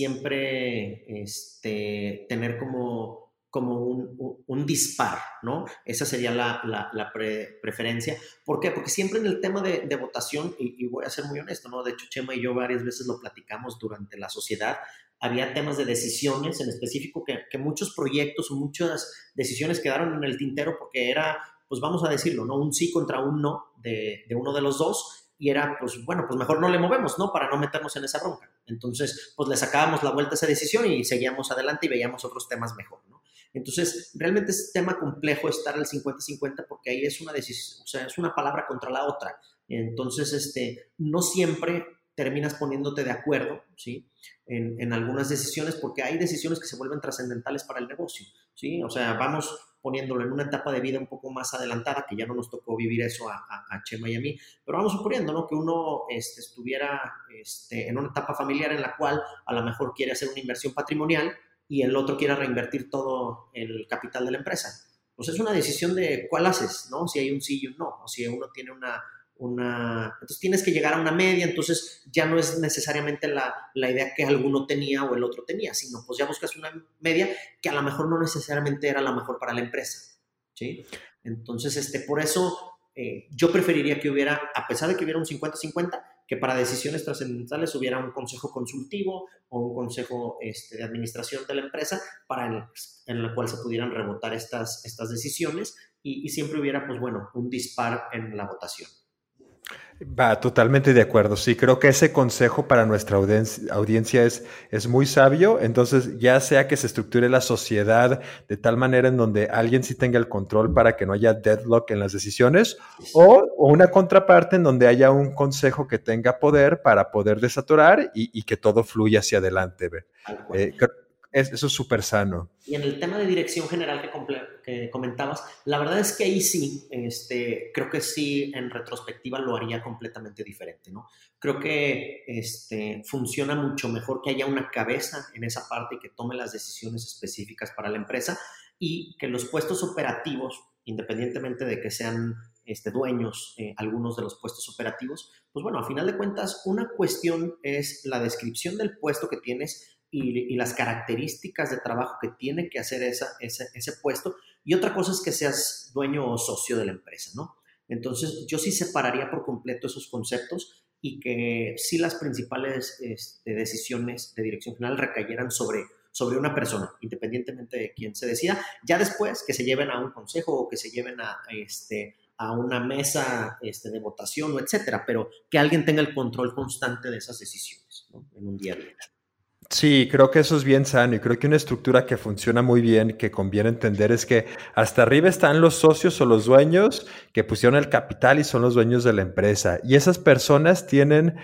siempre este, tener como, como un, un, un dispar, ¿no? Esa sería la, la, la pre, preferencia. ¿Por qué? Porque siempre en el tema de, de votación, y, y voy a ser muy honesto, ¿no? De hecho, Chema y yo varias veces lo platicamos durante la sociedad, había temas de decisiones en específico que, que muchos proyectos o muchas decisiones quedaron en el tintero porque era, pues vamos a decirlo, ¿no? Un sí contra un no de, de uno de los dos, y era, pues bueno, pues mejor no le movemos, ¿no? Para no meternos en esa bronca. Entonces, pues le sacábamos la vuelta a esa decisión y seguíamos adelante y veíamos otros temas mejor, ¿no? Entonces, realmente es tema complejo estar al cincuenta cincuenta porque ahí es una decisión, o sea, es una palabra contra la otra. Entonces, este, no siempre terminas poniéndote de acuerdo, ¿sí? En, en algunas decisiones, porque hay decisiones que se vuelven trascendentales para el negocio, ¿sí? O sea, vamos poniéndolo en una etapa de vida un poco más adelantada, que ya no nos tocó vivir eso a, a, a Chema y a mí, pero vamos suponiendo, ¿no? Que uno este, estuviera este, en una etapa familiar en la cual a lo mejor quiere hacer una inversión patrimonial y el otro quiera reinvertir todo el capital de la empresa. Pues es una decisión de cuál haces, ¿no? Si hay un sí y un no, o si uno tiene una... Una, entonces tienes que llegar a una media, entonces ya no es necesariamente la, la idea que alguno tenía o el otro tenía, sino pues ya buscas una media que a lo mejor no necesariamente era la mejor para la empresa, ¿sí? Entonces, este, por eso eh, yo preferiría que hubiera, a pesar de que hubiera un cincuenta cincuenta, que para decisiones trascendentales hubiera un consejo consultivo o un consejo este, de administración de la empresa para el, en el cual se pudieran rebotar estas, estas decisiones y, y siempre hubiera, pues bueno, un dispar en la votación. Va, totalmente de acuerdo. Sí, creo que ese consejo para nuestra audiencia, audiencia es, es muy sabio. Entonces, ya sea que se estructure la sociedad de tal manera en donde alguien sí tenga el control para que no haya deadlock en las decisiones, o, o una contraparte en donde haya un consejo que tenga poder para poder desaturar y, y que todo fluya hacia adelante. Eh, es, eso es súper sano. Y en el tema de dirección general que, comple- que comentabas, la verdad es que ahí sí, este, creo que sí, en retrospectiva lo haría completamente diferente, ¿no? Creo que este, funciona mucho mejor que haya una cabeza en esa parte y que tome las decisiones específicas para la empresa y que los puestos operativos, independientemente de que sean este, dueños, eh, algunos de los puestos operativos, pues bueno, a final de cuentas, una cuestión es la descripción del puesto que tienes y, y las características de trabajo que tiene que hacer esa, ese, ese puesto, y otra cosa es que seas dueño o socio de la empresa, ¿no? Entonces, yo sí separaría por completo esos conceptos y que sí las principales este, decisiones de dirección general recayeran sobre, sobre una persona, independientemente de quién se decida. Ya después que se lleven a un consejo o que se lleven a, a este, a una mesa este, de votación o etcétera, pero que alguien tenga el control constante de esas decisiones, ¿no? En un día a día. Sí, creo que eso es bien sano y creo que una estructura que funciona muy bien, que conviene entender es que hasta arriba están los socios o los dueños que pusieron el capital y son los dueños de la empresa. Y esas personas tienen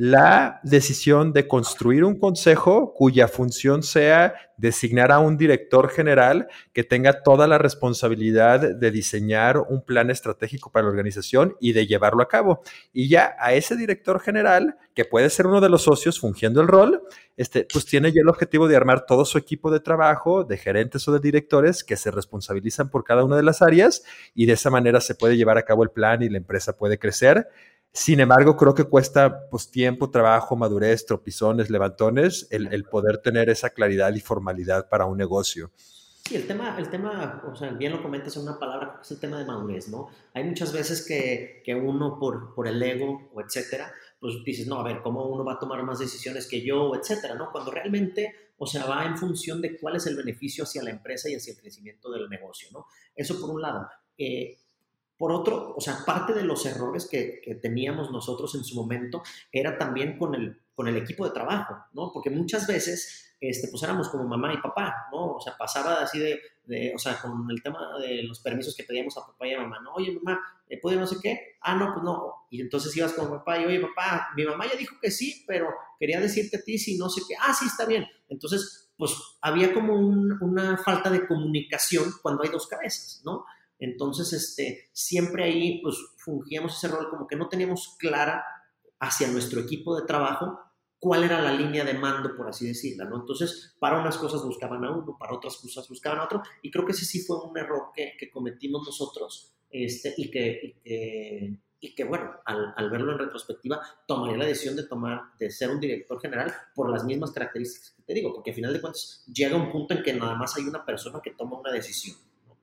la decisión de construir un consejo cuya función sea designar a un director general que tenga toda la responsabilidad de diseñar un plan estratégico para la organización y de llevarlo a cabo. Y ya a ese director general, que puede ser uno de los socios fungiendo el rol, este, pues tiene ya el objetivo de armar todo su equipo de trabajo, de gerentes o de directores que se responsabilizan por cada una de las áreas y de esa manera se puede llevar a cabo el plan y la empresa puede crecer. Sin embargo, creo que cuesta pues, tiempo, trabajo, madurez, tropizones, levantones, el, el poder tener esa claridad y formalidad para un negocio. Sí, el tema, el tema, o sea, bien lo comentas en una palabra, es el tema de madurez, ¿no? Hay muchas veces que, que uno por, por el ego o etcétera, pues dices, no, a ver, ¿cómo uno va a tomar más decisiones que yo o etcétera, ¿no? Cuando realmente, o sea, va en función de cuál es el beneficio hacia la empresa y hacia el crecimiento del negocio, ¿no? Eso por un lado. Eh, por otro, o sea, parte de los errores que, que, teníamos nosotros en su momento era también con el, con el equipo de trabajo, ¿no? Porque muchas veces, este, pues éramos como mamá y papá, ¿no? O sea, pasaba así de, de, o sea, con el tema de los permisos que pedíamos a papá y a mamá, ¿no? Oye, mamá, ¿eh, ¿puede no sé qué? Ah, no, pues no. Y entonces ibas con papá y, oye, papá, mi mamá ya dijo que sí, pero quería decirte a ti si no sé qué. Ah, sí, está bien. Entonces, pues había como un, una falta de comunicación cuando hay dos cabezas, ¿no? Entonces, este, siempre ahí, pues, fungíamos ese rol como que no teníamos clara hacia nuestro equipo de trabajo cuál era la línea de mando, por así decirla, ¿no? Entonces, para unas cosas buscaban a uno, para otras cosas buscaban a otro, y creo que ese sí fue un error que, que cometimos nosotros, este, y que, y que, y que bueno, al, al verlo en retrospectiva, tomaría la decisión de tomar, de ser un director general por las mismas características que te digo, porque al final de cuentas llega un punto en que nada más hay una persona que toma una decisión.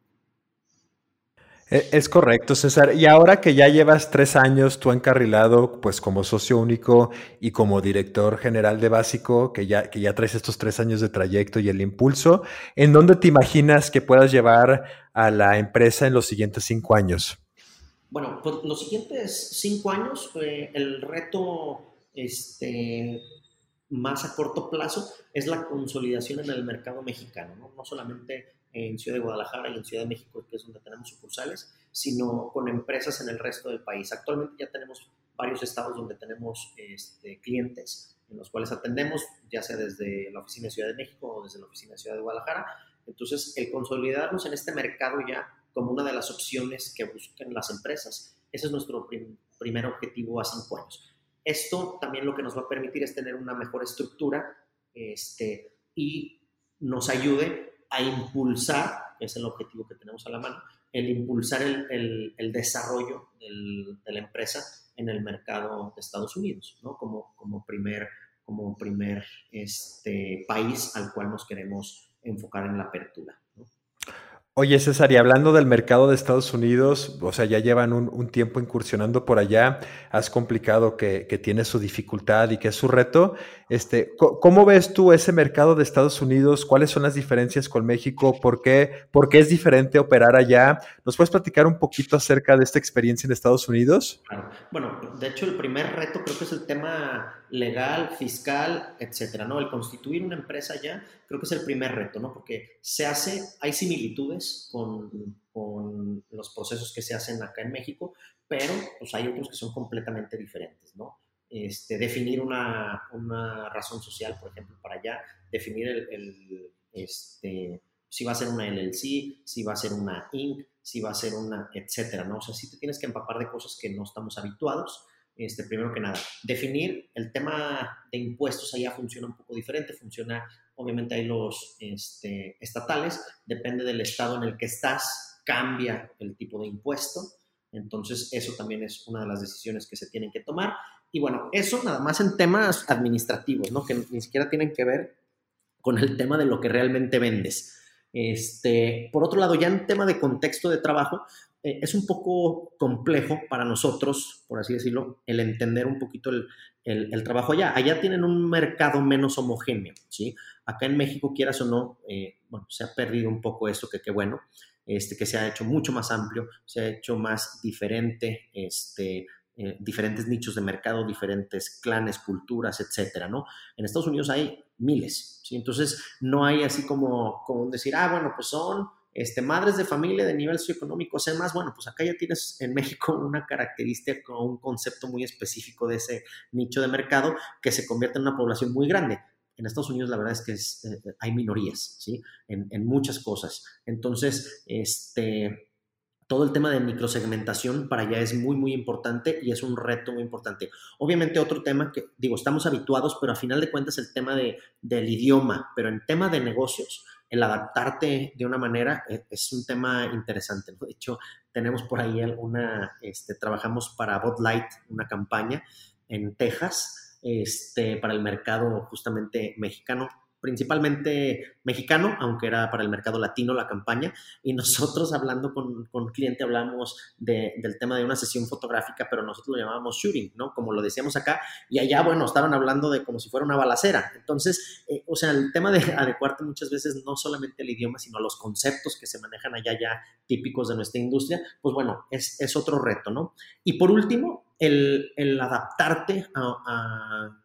Es correcto, César. Y ahora que ya llevas tres años tú encarrilado, pues como socio único y como director general de Básico, que ya, que ya traes estos tres años de trayecto y el impulso, ¿en dónde te imaginas que puedas llevar a la empresa en los siguientes cinco años? Bueno, pues los siguientes cinco años, eh, el reto este, más a corto plazo es la consolidación en el mercado mexicano, ¿no? No solamente en Ciudad de Guadalajara y en Ciudad de México, que es donde tenemos sucursales, sino con empresas en el resto del país. Actualmente ya tenemos varios estados donde tenemos este, clientes en los cuales atendemos, ya sea desde la oficina de Ciudad de México o desde la oficina de Ciudad de Guadalajara. Entonces, el consolidarnos en este mercado ya como una de las opciones que buscan las empresas, ese es nuestro prim primer objetivo a cinco años. Esto también lo que nos va a permitir es tener una mejor estructura este, y nos ayude a impulsar, que es el objetivo que tenemos a la mano, el impulsar el, el, el desarrollo del, de la empresa en el mercado de Estados Unidos, ¿no? Como, como primer, como primer este, país al cual nos queremos enfocar en la apertura, ¿no? Oye, César, y hablando del mercado de Estados Unidos, o sea, ya llevan un, un tiempo incursionando por allá, has complicado que, que tiene su dificultad y que es su reto. Este, ¿cómo ves tú ese mercado de Estados Unidos? ¿Cuáles son las diferencias con México? ¿Por qué, por qué es diferente operar allá? ¿Nos puedes platicar un poquito acerca de esta experiencia en Estados Unidos? Claro. Bueno, de hecho el primer reto creo que es el tema legal, fiscal, etcétera, ¿no? El constituir una empresa ya creo que es el primer reto, ¿no? Porque se hace, hay similitudes con, con los procesos que se hacen acá en México, pero pues hay otros que son completamente diferentes, ¿no? Este, definir una, una razón social, por ejemplo, para allá, definir el, el este, si va a ser una L L C, si va a ser una Inc, si va a ser una, etcétera, ¿no? O sea, sí te tienes que empapar de cosas que no estamos habituados. Este, primero que nada, definir el tema de impuestos allá funciona un poco diferente, funciona, obviamente hay los este, estatales, depende del estado en el que estás, cambia el tipo de impuesto, entonces eso también es una de las decisiones que se tienen que tomar. Y bueno, eso nada más en temas administrativos, ¿no? Que ni siquiera tienen que ver con el tema de lo que realmente vendes. Este, por otro lado, ya en tema de contexto de trabajo, eh, es un poco complejo para nosotros, por así decirlo, el entender un poquito el, el, el trabajo allá. Allá tienen un mercado menos homogéneo, ¿sí? Acá en México, quieras o no, eh, bueno, se ha perdido un poco eso, que qué bueno, este, que se ha hecho mucho más amplio, se ha hecho más diferente, este, eh, diferentes nichos de mercado, diferentes clanes, culturas, etcétera, ¿no? En Estados Unidos hay miles, ¿sí? Entonces no hay así como, como decir, ah, bueno, pues son este, madres de familia de nivel socioeconómico, sea más, bueno, pues acá ya tienes en México una característica o un concepto muy específico de ese nicho de mercado que se convierte en una población muy grande. En Estados Unidos la verdad es que es, eh, hay minorías, ¿sí? En, en muchas cosas. Entonces, este... todo el tema de microsegmentación para allá es muy, muy importante y es un reto muy importante. Obviamente otro tema que, digo, estamos habituados, pero a final de cuentas el tema de, del idioma, pero en tema de negocios, el adaptarte de una manera eh, es un tema interesante, ¿no? De hecho, tenemos por ahí alguna, este, trabajamos para Bud Light, una campaña en Texas, este, para el mercado justamente mexicano, principalmente mexicano, aunque era para el mercado latino la campaña, y nosotros hablando con, con el cliente hablamos de, del tema de una sesión fotográfica, pero nosotros lo llamábamos shooting, ¿no? Como lo decíamos acá, y allá, bueno, estaban hablando de como si fuera una balacera. Entonces, eh, o sea, el tema de adecuarte muchas veces no solamente al idioma, sino a los conceptos que se manejan allá ya típicos de nuestra industria, pues bueno, es, es otro reto, ¿no? Y por último, el, el adaptarte a, a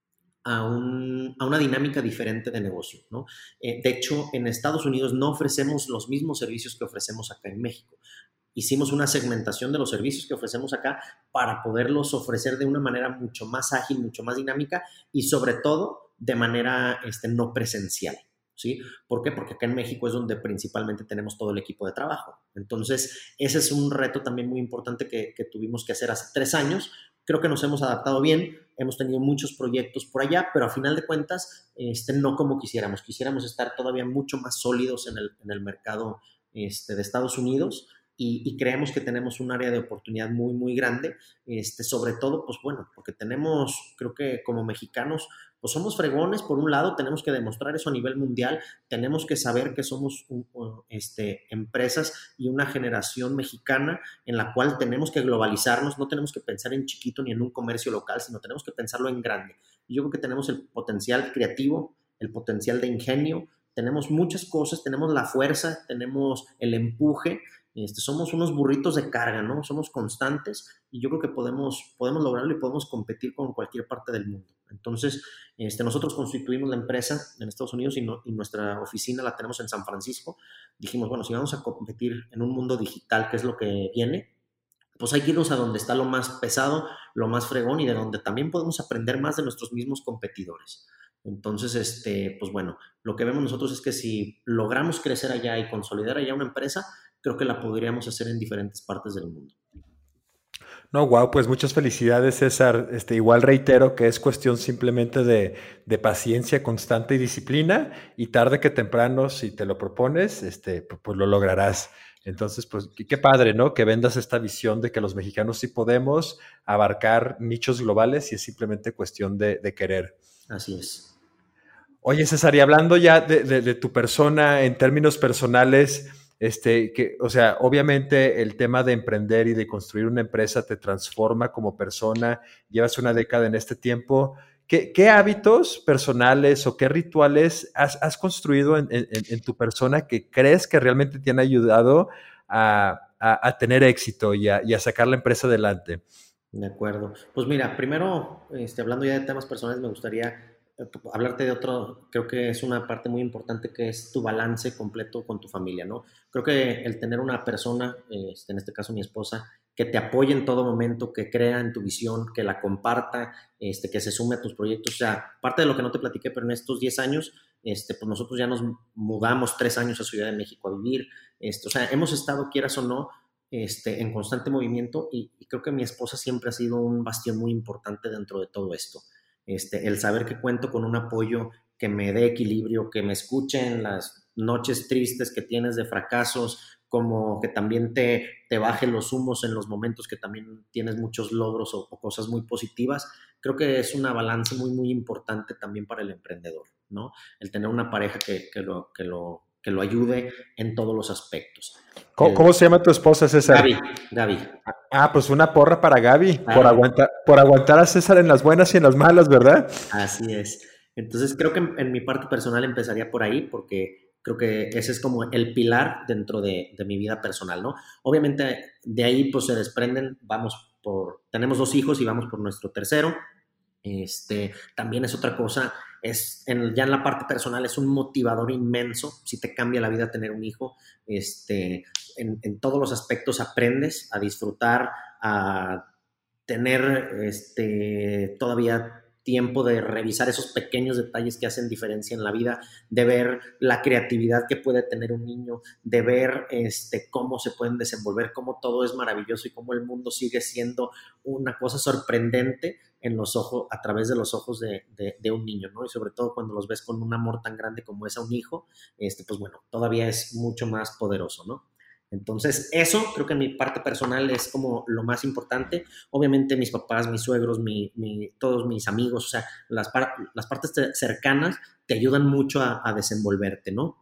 A, un, a, una dinámica diferente de negocio, ¿no? Eh, de hecho, en Estados Unidos no ofrecemos los mismos servicios que ofrecemos acá en México. Hicimos una segmentación de los servicios que ofrecemos acá para poderlos ofrecer de una manera mucho más ágil, mucho más dinámica y sobre todo de manera este, no presencial, ¿sí? ¿Por qué? Porque acá en México es donde principalmente tenemos todo el equipo de trabajo. Entonces, ese es un reto también muy importante que, que tuvimos que hacer hace tres años. Creo que nos hemos adaptado bien, hemos tenido muchos proyectos por allá, pero a final de cuentas, este, no como quisiéramos. Quisiéramos estar todavía mucho más sólidos en el, en el mercado este, de Estados Unidos y, y creemos que tenemos un área de oportunidad muy, muy grande, este, sobre todo, pues bueno, porque tenemos, creo que como mexicanos, pues somos fregones, por un lado, tenemos que demostrar eso a nivel mundial, tenemos que saber que somos un, este, empresas y una generación mexicana en la cual tenemos que globalizarnos, no tenemos que pensar en chiquito ni en un comercio local, sino tenemos que pensarlo en grande. Y yo creo que tenemos el potencial creativo, el potencial de ingenio, tenemos muchas cosas, tenemos la fuerza, tenemos el empuje, este, somos unos burritos de carga, ¿no? Somos constantes y yo creo que podemos, podemos lograrlo y podemos competir con cualquier parte del mundo. Entonces, este, nosotros constituimos la empresa en Estados Unidos y, no, y nuestra oficina la tenemos en San Francisco. Dijimos, bueno, si vamos a competir en un mundo digital, que es lo que viene, pues hay que irnos a donde está lo más pesado, lo más fregón y de donde también podemos aprender más de nuestros mismos competidores. Entonces, este, pues bueno, lo que vemos nosotros es que si logramos crecer allá y consolidar allá una empresa, creo que la podríamos hacer en diferentes partes del mundo. No, wow, pues muchas felicidades, César. Este, igual reitero que es cuestión simplemente de, de paciencia constante y disciplina, y tarde que temprano, si te lo propones, este, pues, pues lo lograrás. Entonces, pues qué padre, ¿no? Que vendas esta visión de que los mexicanos sí podemos abarcar nichos globales y es simplemente cuestión de, de querer. Así es. Oye, César, y hablando ya de, de, de tu persona en términos personales, este, que, o sea, obviamente el tema de emprender y de construir una empresa te transforma como persona, llevas una década en este tiempo. ¿Qué, qué hábitos personales o qué rituales has, has construido en, en, en tu persona que crees que realmente te han ayudado a, a, a tener éxito y a, y a sacar la empresa adelante? De acuerdo. Pues mira, primero, este, hablando ya de temas personales, me gustaría hablarte de otro, creo que es una parte muy importante que es tu balance completo con tu familia, ¿no? Creo que el tener una persona, este, en este caso mi esposa, que te apoye en todo momento, que crea en tu visión, que la comparta, este, que se sume a tus proyectos, o sea, parte de lo que no te platiqué, pero en estos diez años este, pues nosotros ya nos mudamos tres años a Ciudad de México a vivir, este, o sea, hemos estado, quieras o no, este, en constante movimiento y, y creo que mi esposa siempre ha sido un bastión muy importante dentro de todo esto. Este, el saber que cuento con un apoyo que me dé equilibrio, que me escuche en las noches tristes que tienes de fracasos, como que también te, te baje los humos en los momentos que también tienes muchos logros o, o cosas muy positivas. Creo que es una balanza muy, muy importante también para el emprendedor, ¿no? El tener una pareja que, que, lo, que, lo, que lo ayude en todos los aspectos. ¿Cómo, El, ¿Cómo se llama tu esposa, César? Gaby, Gaby. Ah, pues una porra para Gaby, Claro. por aguantar, por aguantar a César en las buenas y en las malas, ¿verdad? Así es. Entonces creo que en, en mi parte personal empezaría por ahí porque creo que ese es como el pilar dentro de, de mi vida personal, ¿no? Obviamente de ahí pues se desprenden, vamos por, tenemos dos hijos y vamos por nuestro tercero. Este, también es otra cosa, es en, ya en la parte personal es un motivador inmenso, si te cambia la vida tener un hijo, este, en, en todos los aspectos aprendes a disfrutar, a tener este, todavía tiempo de revisar esos pequeños detalles que hacen diferencia en la vida, de ver la creatividad que puede tener un niño, de ver este, cómo se pueden desenvolver, cómo todo es maravilloso y cómo el mundo sigue siendo una cosa sorprendente en los ojos, a través de los ojos de, de, de un niño, ¿no? Y sobre todo cuando los ves con un amor tan grande como es a un hijo, este, pues bueno, todavía es mucho más poderoso, ¿no? Entonces, eso creo que en mi parte personal es como lo más importante. Obviamente mis papás, mis suegros, mi, mi, todos mis amigos, o sea, las, par las partes cercanas te ayudan mucho a, a desenvolverte, ¿no?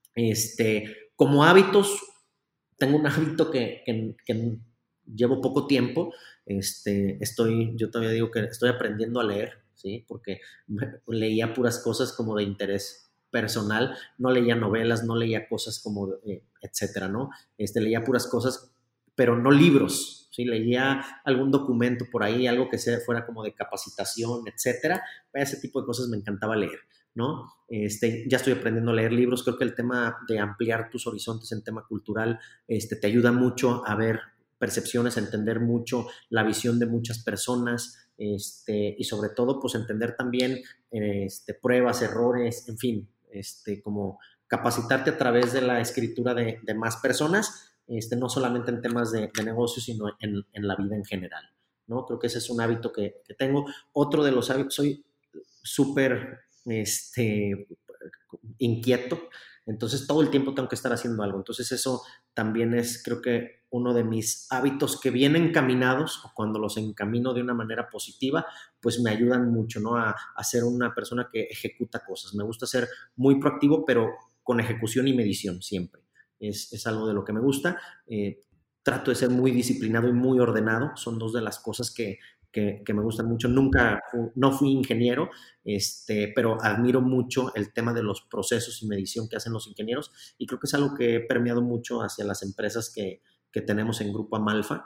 Este, como hábitos, tengo un hábito que, que, que llevo poco tiempo. Este, estoy, yo todavía digo que estoy aprendiendo a leer, ¿sí? Porque leía puras cosas como de interés personal, no leía novelas, no leía cosas como, eh, etcétera, ¿no? Este, leía puras cosas, pero no libros, ¿sí? Leía algún documento por ahí, algo que sea, fuera como de capacitación, etcétera. Ese tipo de cosas me encantaba leer, ¿no? Este, ya estoy aprendiendo a leer libros, creo que el tema de ampliar tus horizontes en tema cultural este, te ayuda mucho a ver percepciones, a entender mucho la visión de muchas personas, este, y sobre todo, pues entender también este, pruebas, errores, en fin, este, como capacitarte a través de la escritura de, de más personas, este, no solamente en temas de, de negocios, sino en, en la vida en general, ¿no? Creo que ese es un hábito que, que tengo. Otro de los hábitos, soy súper este, inquieto, entonces todo el tiempo tengo que estar haciendo algo, entonces eso también es, creo que uno de mis hábitos que vienen encaminados, o cuando los encamino de una manera positiva, pues me ayudan mucho, ¿no? A, a ser una persona que ejecuta cosas. Me gusta ser muy proactivo, pero con ejecución y medición siempre. Es, es algo de lo que me gusta. Eh, trato de ser muy disciplinado y muy ordenado. Son dos de las cosas que, que, que me gustan mucho. Nunca, no fui ingeniero, este, pero admiro mucho el tema de los procesos y medición que hacen los ingenieros, y creo que es algo que he permeado mucho hacia las empresas que, que tenemos en Grupo Amalfa,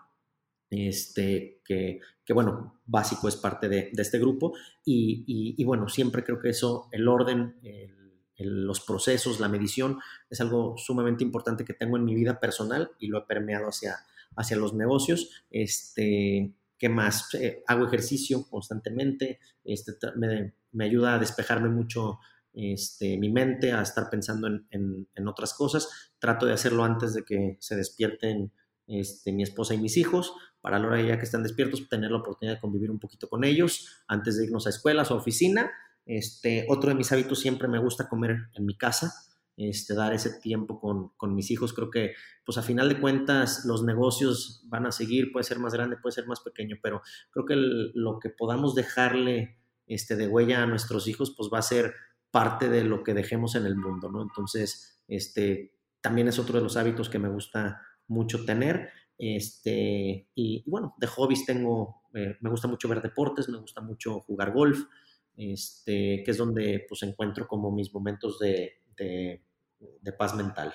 este, que, que bueno, básico es parte de, de este grupo, y, y, y bueno, siempre creo que eso, el orden, el, el, los procesos, la medición, es algo sumamente importante que tengo en mi vida personal y lo he permeado hacia, hacia los negocios. Este, ¿qué más? Eh, hago ejercicio constantemente, este, me, me ayuda a despejarme mucho este, mi mente, a estar pensando en, en, en otras cosas. Trato de hacerlo antes de que se despierten este, mi esposa y mis hijos, para la hora ya que están despiertos, tener la oportunidad de convivir un poquito con ellos antes de irnos a escuelas o oficina. Este, otro de mis hábitos, siempre me gusta comer en mi casa, este, dar ese tiempo con, con mis hijos. Creo que, pues a final de cuentas, los negocios van a seguir, puede ser más grande, puede ser más pequeño, pero creo que el, lo que podamos dejarle este, de huella a nuestros hijos, pues va a ser parte de lo que dejemos en el mundo, ¿no? Entonces, este, también es otro de los hábitos que me gusta mucho tener. Este, y, y bueno, de hobbies tengo, eh, me gusta mucho ver deportes, me gusta mucho jugar golf, este, que es donde pues encuentro como mis momentos de, de, de paz mental.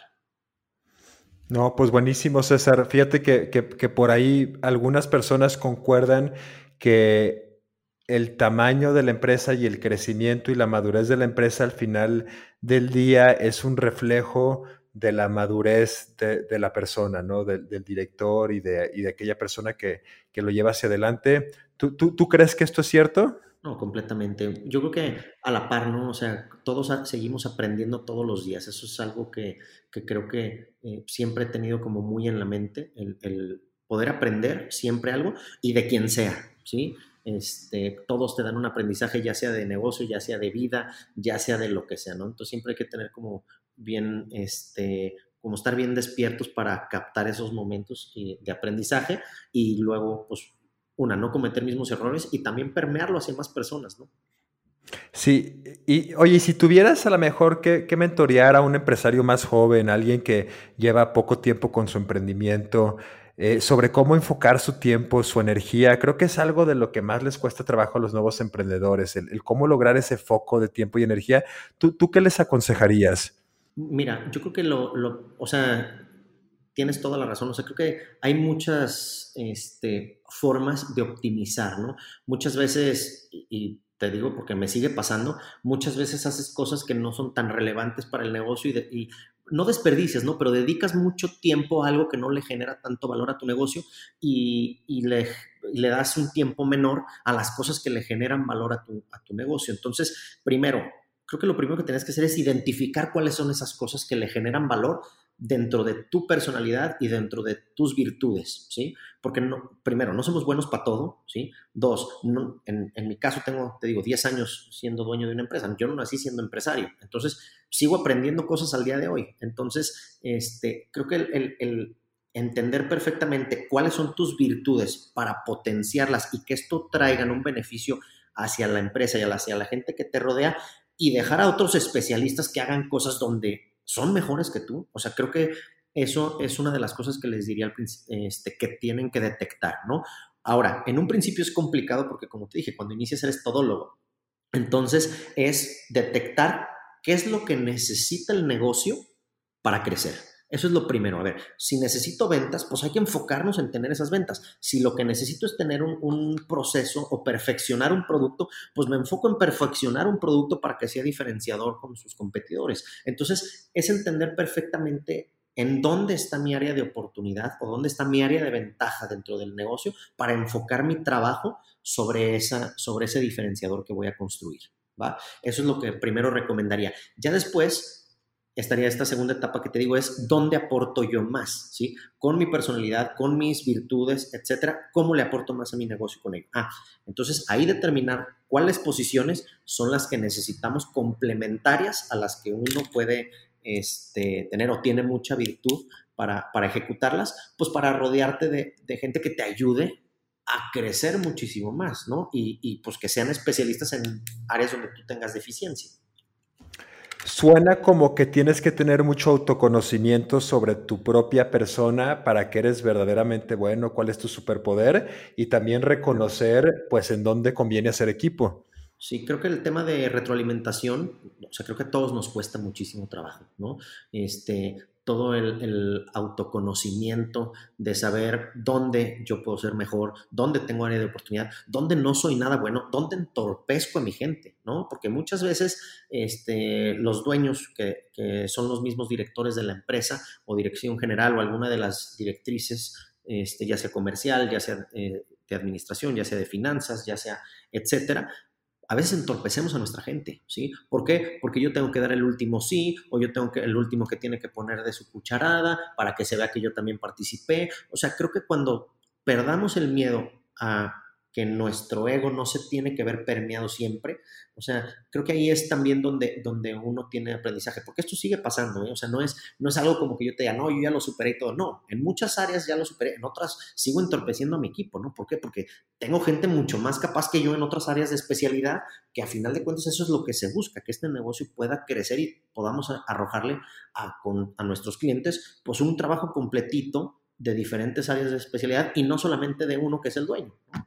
No, pues buenísimo, César. Fíjate que, que, que por ahí algunas personas concuerdan que el tamaño de la empresa y el crecimiento y la madurez de la empresa al final del día es un reflejo de la madurez de, de la persona, ¿no? Del, del director y de, y de aquella persona que, que lo lleva hacia adelante. ¿Tú, tú, ¿Tú crees que esto es cierto? No, completamente. Yo creo que a la par, ¿no? O sea, todos a- seguimos aprendiendo todos los días. Eso es algo que, que creo que eh, siempre he tenido como muy en la mente, el, el poder aprender siempre algo y de quien sea, ¿sí? Este, todos te dan un aprendizaje, ya sea de negocio, ya sea de vida, ya sea de lo que sea, ¿no? Entonces siempre hay que tener como bien, este, como estar bien despiertos para captar esos momentos eh, de aprendizaje y luego, pues, una, no cometer mismos errores y también permearlo hacia más personas, ¿no? Sí, y oye, si tuvieras a lo mejor que, que mentorear a un empresario más joven, alguien que lleva poco tiempo con su emprendimiento, eh, sobre cómo enfocar su tiempo, su energía, creo que es algo de lo que más les cuesta trabajo a los nuevos emprendedores, el, el cómo lograr ese foco de tiempo y energía. ¿Tú, tú qué les aconsejarías? Mira, yo creo que lo, lo, o sea, tienes toda la razón. O sea, creo que hay muchas este, formas de optimizar, ¿no? Muchas veces, y, y te digo porque me sigue pasando, muchas veces haces cosas que no son tan relevantes para el negocio y, de, y no desperdicias, ¿no? Pero dedicas mucho tiempo a algo que no le genera tanto valor a tu negocio y, y le, y le das un tiempo menor a las cosas que le generan valor a tu, a tu negocio. Entonces, primero, creo que lo primero que tienes que hacer es identificar cuáles son esas cosas que le generan valor dentro de tu personalidad y dentro de tus virtudes, ¿sí? Porque no, primero, no somos buenos para todo, ¿sí? Dos, no, en, en, mi caso tengo, te digo, diez años siendo dueño de una empresa. Yo no nací siendo empresario, entonces sigo aprendiendo cosas al día de hoy. Entonces, este, creo que el, el, el entender perfectamente cuáles son tus virtudes para potenciarlas y que esto traigan un beneficio hacia la empresa y hacia la gente que te rodea y dejar a otros especialistas que hagan cosas donde son mejores que tú. O sea, creo que eso es una de las cosas que les diría al principio, este, que tienen que detectar, ¿no? Ahora, en un principio es complicado porque, como te dije, cuando inicias eres todólogo. Entonces, es detectar qué es lo que necesita el negocio para crecer. Eso es lo primero. A ver, si necesito ventas, pues hay que enfocarnos en tener esas ventas. Si lo que necesito es tener un, un proceso o perfeccionar un producto, pues me enfoco en perfeccionar un producto para que sea diferenciador con sus competidores. Entonces, es entender perfectamente en dónde está mi área de oportunidad o dónde está mi área de ventaja dentro del negocio para enfocar mi trabajo sobre, esa, sobre ese diferenciador que voy a construir, ¿va? Eso es lo que primero recomendaría. Ya después estaría esta segunda etapa que te digo es dónde aporto yo más, ¿sí? Con mi personalidad, con mis virtudes, etcétera, ¿cómo le aporto más a mi negocio con ello? Ah, entonces ahí determinar cuáles posiciones son las que necesitamos complementarias a las que uno puede este, tener o tiene mucha virtud para, para ejecutarlas, pues para rodearte de, de gente que te ayude a crecer muchísimo más, ¿no? Y, y pues que sean especialistas en áreas donde tú tengas deficiencia. Suena como que tienes que tener mucho autoconocimiento sobre tu propia persona para que eres verdaderamente bueno, cuál es tu superpoder y también reconocer pues en dónde conviene hacer equipo. Sí, creo que el tema de retroalimentación, o sea, creo que a todos nos cuesta muchísimo trabajo, ¿no? Este, todo el, el autoconocimiento de saber dónde yo puedo ser mejor, dónde tengo área de oportunidad, dónde no soy nada bueno, dónde entorpezco a mi gente, ¿no? Porque muchas veces este, los dueños, que, que son los mismos directores de la empresa o dirección general o alguna de las directrices, este, ya sea comercial, ya sea eh, de administración, ya sea de finanzas, ya sea etcétera, a veces entorpecemos a nuestra gente, ¿sí? ¿Por qué? Porque yo tengo que dar el último sí, o yo tengo que el último que tiene que poner de su cucharada para que se vea que yo también participé. O sea, creo que cuando perdamos el miedo a que nuestro ego no se tiene que ver permeado siempre, o sea, creo que ahí es también donde, donde uno tiene aprendizaje, porque esto sigue pasando, ¿eh? O sea, no es, no es algo como que yo te diga, no, yo ya lo superé y todo, no, en muchas áreas ya lo superé, en otras sigo entorpeciendo a mi equipo, ¿no? ¿Por qué? Porque tengo gente mucho más capaz que yo en otras áreas de especialidad, que a final de cuentas eso es lo que se busca, que este negocio pueda crecer y podamos arrojarle a, con, a nuestros clientes pues un trabajo completito de diferentes áreas de especialidad y no solamente de uno que es el dueño, ¿no?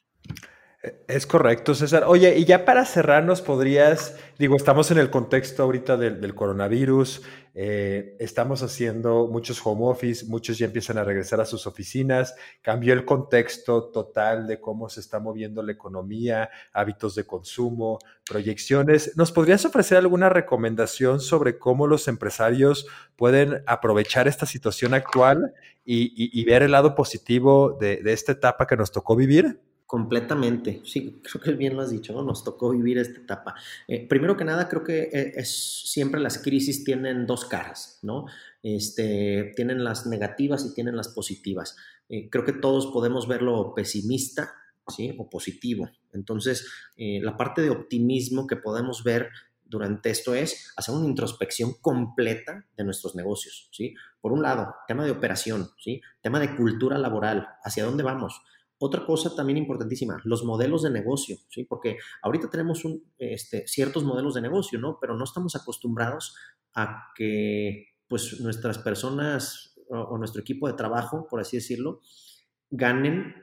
Es correcto, César. Oye, y ya para cerrarnos, podrías, digo, estamos en el contexto ahorita del, del coronavirus, eh, estamos haciendo muchos home office, muchos ya empiezan a regresar a sus oficinas, cambió el contexto total de cómo se está moviendo la economía, hábitos de consumo, proyecciones. ¿Nos podrías ofrecer alguna recomendación sobre cómo los empresarios pueden aprovechar esta situación actual y, y, y ver el lado positivo de, de esta etapa que nos tocó vivir? Completamente, sí, creo que bien lo has dicho, ¿no? Nos tocó vivir esta etapa. Eh, primero que nada, creo que es, siempre las crisis tienen dos caras, ¿no? Este, tienen las negativas y tienen las positivas. Eh, creo que todos podemos verlo pesimista, ¿sí? O positivo. Entonces, eh, la parte de optimismo que podemos ver durante esto es hacer una introspección completa de nuestros negocios, ¿sí? Por un lado, tema de operación, ¿sí? Tema de cultura laboral, ¿hacia dónde vamos? Otra cosa también importantísima, los modelos de negocio, ¿sí? Porque ahorita tenemos un, este, ciertos modelos de negocio, ¿no? Pero no estamos acostumbrados a que pues, nuestras personas o, o nuestro equipo de trabajo, por así decirlo, ganen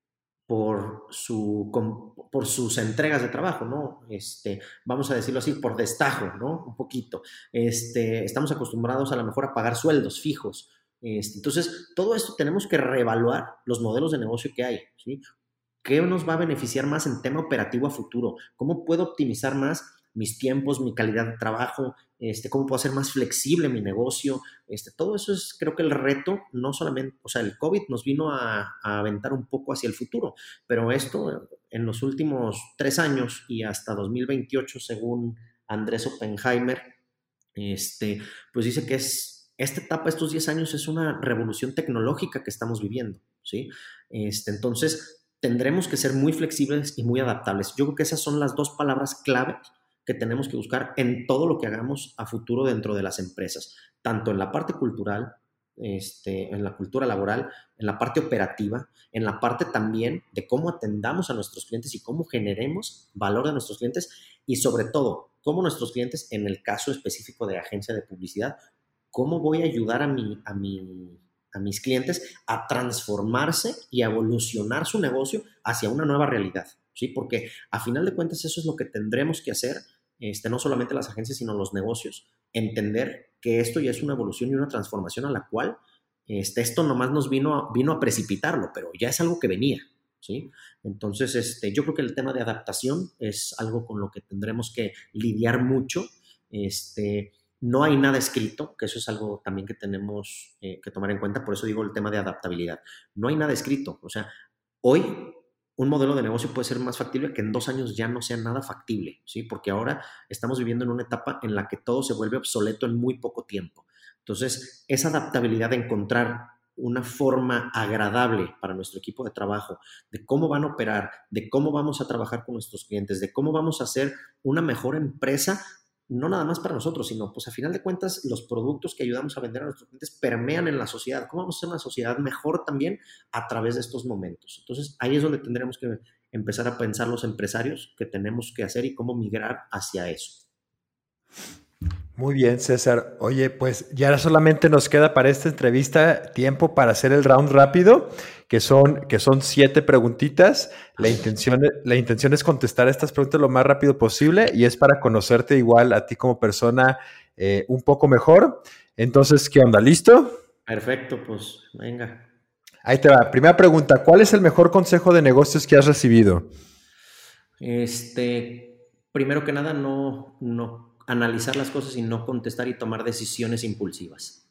por, su, por sus entregas de trabajo, ¿no? Este, vamos a decirlo así, por destajo, ¿no? Un poquito. Este, estamos acostumbrados a lo mejor a pagar sueldos fijos. Este, entonces, todo esto tenemos que reevaluar los modelos de negocio que hay, ¿sí? ¿Qué nos va a beneficiar más en tema operativo a futuro? ¿Cómo puedo optimizar más mis tiempos, mi calidad de trabajo? Este, ¿Cómo puedo hacer más flexible mi negocio? Este, todo eso es, creo que el reto, no solamente, o sea, el COVID nos vino a, a aventar un poco hacia el futuro, pero esto en los últimos tres años y hasta dos mil veintiocho, según Andrés Oppenheimer, este, pues dice que es, esta etapa, estos diez años, es una revolución tecnológica que estamos viviendo, ¿sí? Este, entonces, tendremos que ser muy flexibles y muy adaptables. Yo creo que esas son las dos palabras clave que tenemos que buscar en todo lo que hagamos a futuro dentro de las empresas, tanto en la parte cultural, este, en la cultura laboral, en la parte operativa, en la parte también de cómo atendamos a nuestros clientes y cómo generemos valor de nuestros clientes y sobre todo, cómo nuestros clientes, en el caso específico de agencia de publicidad, cómo voy a ayudar a mi, a mi a mis clientes a transformarse y a evolucionar su negocio hacia una nueva realidad, ¿sí? Porque a final de cuentas eso es lo que tendremos que hacer, este, no solamente las agencias, sino los negocios, entender que esto ya es una evolución y una transformación a la cual este, esto nomás nos vino a, vino a precipitarlo, pero ya es algo que venía, ¿sí? Entonces, este, yo creo que el tema de adaptación es algo con lo que tendremos que lidiar mucho, este, no hay nada escrito, que eso es algo también que tenemos eh, que tomar en cuenta, por eso digo el tema de adaptabilidad. No hay nada escrito, o sea, hoy un modelo de negocio puede ser más factible que en dos años ya no sea nada factible, ¿sí? Porque ahora estamos viviendo en una etapa en la que todo se vuelve obsoleto en muy poco tiempo. Entonces, esa adaptabilidad de encontrar una forma agradable para nuestro equipo de trabajo, de cómo van a operar, de cómo vamos a trabajar con nuestros clientes, de cómo vamos a hacer una mejor empresa, no nada más para nosotros, sino pues a final de cuentas los productos que ayudamos a vender a nuestros clientes permean en la sociedad. ¿Cómo vamos a hacer una sociedad mejor también a través de estos momentos? Entonces ahí es donde tendremos que empezar a pensar los empresarios qué tenemos que hacer y cómo migrar hacia eso. Muy bien, César. Oye, pues ya solamente nos queda para esta entrevista tiempo para hacer el round rápido, que son, que son siete preguntitas. La intención, la intención es contestar estas preguntas lo más rápido posible y es para conocerte igual a ti como persona eh, un poco mejor. Entonces, ¿qué onda? ¿Listo? Perfecto, pues venga. Ahí te va. Primera pregunta, ¿cuál es el mejor consejo de negocios que has recibido? Este, primero que nada, no, no analizar las cosas y no contestar y tomar decisiones impulsivas.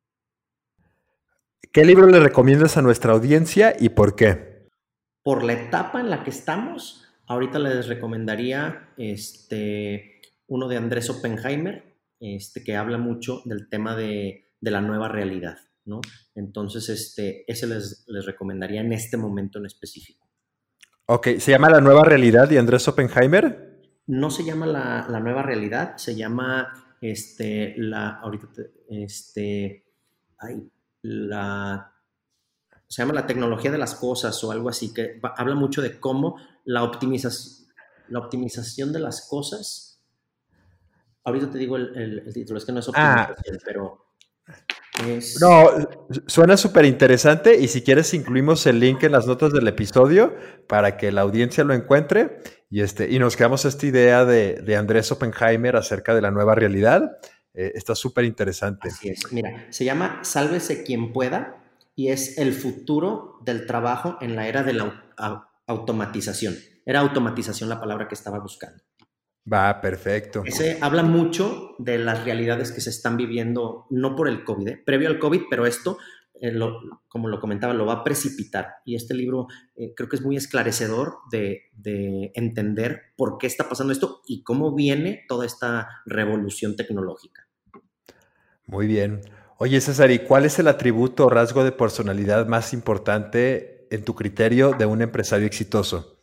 ¿Qué libro le recomiendas a nuestra audiencia y por qué? Por la etapa en la que estamos, ahorita les recomendaría este, uno de Andrés Oppenheimer, este, que habla mucho del tema de, de la nueva realidad, ¿no? Entonces, este, ese les, les recomendaría en este momento en específico. Ok, ¿se llama La Nueva Realidad de Andrés Oppenheimer? No se llama la, la nueva realidad, se llama este, la, ahorita, este, ay, la, se llama la tecnología de las cosas o algo así, que va, habla mucho de cómo la optimización, la optimización de las cosas, ahorita te digo el, el, el título, es que no es optimización, ah. pero es... No, suena súper interesante y si quieres incluimos el link en las notas del episodio para que la audiencia lo encuentre y, este, y nos quedamos esta idea de, de Andrés Oppenheimer acerca de la nueva realidad. Eh, está súper interesante. Así es. Mira, se llama Sálvese quien pueda y es el futuro del trabajo en la era de la automatización. Era automatización la palabra que estaba buscando. Va, perfecto. Ese habla mucho de las realidades que se están viviendo, no por el COVID, ¿eh? Previo al COVID, pero esto eh, lo, como lo comentaba, lo va a precipitar. Y este libro eh, creo que es muy esclarecedor de, de entender por qué está pasando esto y cómo viene toda esta revolución tecnológica. Muy bien. Oye, César, ¿y cuál es el atributo o rasgo de personalidad más importante en tu criterio de un empresario exitoso?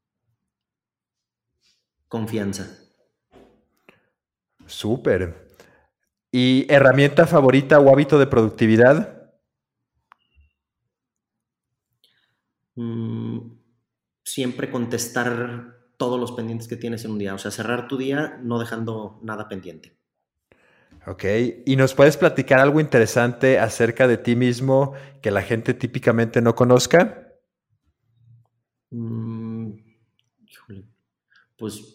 Confianza. Súper. ¿Y herramienta favorita o hábito de productividad? Mm, siempre contestar todos los pendientes que tienes en un día. O sea, cerrar tu día no dejando nada pendiente. Ok. ¿Y nos puedes platicar algo interesante acerca de ti mismo que la gente típicamente no conozca? Mm, híjole, pues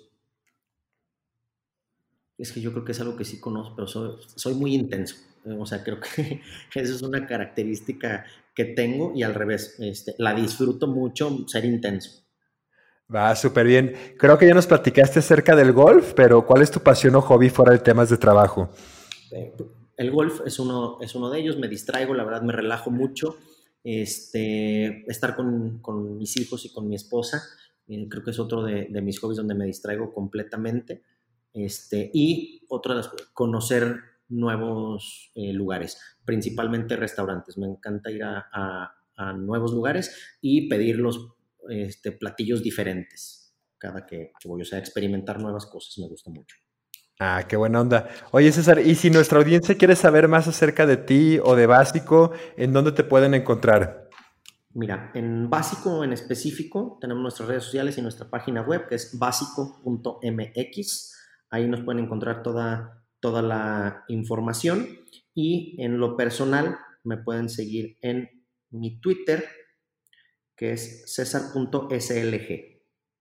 es que yo creo que es algo que sí conozco, pero soy, soy muy intenso. O sea, creo que eso es una característica que tengo y al revés, este, la disfruto mucho ser intenso. Va, súper bien. Creo que ya nos platicaste acerca del golf, pero ¿cuál es tu pasión o hobby fuera de temas de trabajo? Eh, el golf es uno, es uno de ellos, me distraigo, la verdad me relajo mucho. Este, estar con, con mis hijos y con mi esposa, eh, creo que es otro de, de mis hobbies donde me distraigo completamente. Este, y otra de las cosas, conocer nuevos eh, lugares, principalmente restaurantes. Me encanta ir a, a, a nuevos lugares y pedir los este, platillos diferentes cada que, que voy, o sea, experimentar nuevas cosas me gusta mucho. Ah, qué buena onda. Oye, César, y si nuestra audiencia quiere saber más acerca de ti o de Básico, ¿en dónde te pueden encontrar? Mira, en Básico en específico tenemos nuestras redes sociales y nuestra página web que es básico punto m x. Ahí nos pueden encontrar toda, toda la información y en lo personal me pueden seguir en mi Twitter que es césar punto s l g.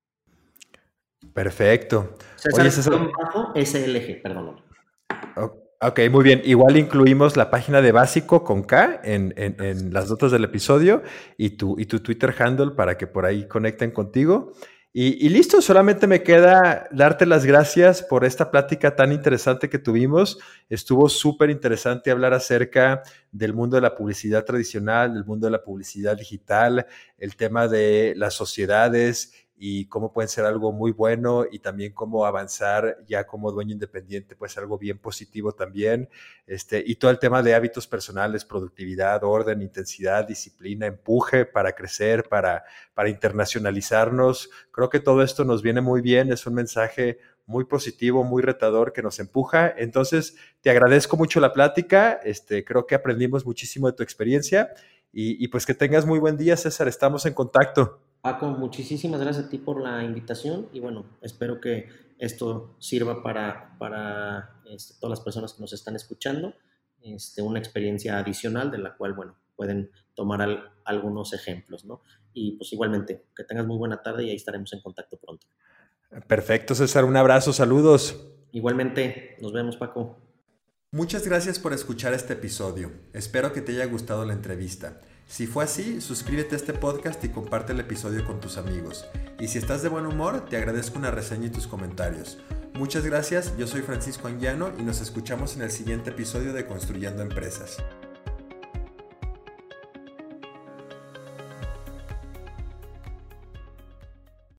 Perfecto. Oye, César. César-S-L-G, perdón. Ok, muy bien. Igual incluimos la página de Básico con K en, en, en las notas del episodio y tu, y tu Twitter handle para que por ahí conecten contigo. Y, y listo, solamente me queda darte las gracias por esta plática tan interesante que tuvimos. Estuvo súper interesante hablar acerca del mundo de la publicidad tradicional, del mundo de la publicidad digital, el tema de las sociedades y cómo pueden ser algo muy bueno y también cómo avanzar ya como dueño independiente, pues algo bien positivo también. Este, y todo el tema de hábitos personales, productividad, orden, intensidad, disciplina, empuje para crecer, para, para internacionalizarnos. Creo que todo esto nos viene muy bien, es un mensaje muy positivo, muy retador que nos empuja. Entonces, te agradezco mucho la plática, este, creo que aprendimos muchísimo de tu experiencia y, y pues que tengas muy buen día, César, estamos en contacto. Paco, muchísimas gracias a ti por la invitación y bueno, espero que esto sirva para, para este, todas las personas que nos están escuchando, este, una experiencia adicional de la cual, bueno, pueden tomar al, algunos ejemplos, ¿no? Y pues igualmente, que tengas muy buena tarde y ahí estaremos en contacto pronto. Perfecto, César, un abrazo, saludos. Igualmente, nos vemos, Paco. Muchas gracias por escuchar este episodio. Espero que te haya gustado la entrevista. Si fue así, suscríbete a este podcast y comparte el episodio con tus amigos. Y si estás de buen humor, te agradezco una reseña y tus comentarios. Muchas gracias, yo soy Francisco Anguiano y nos escuchamos en el siguiente episodio de Construyendo Empresas.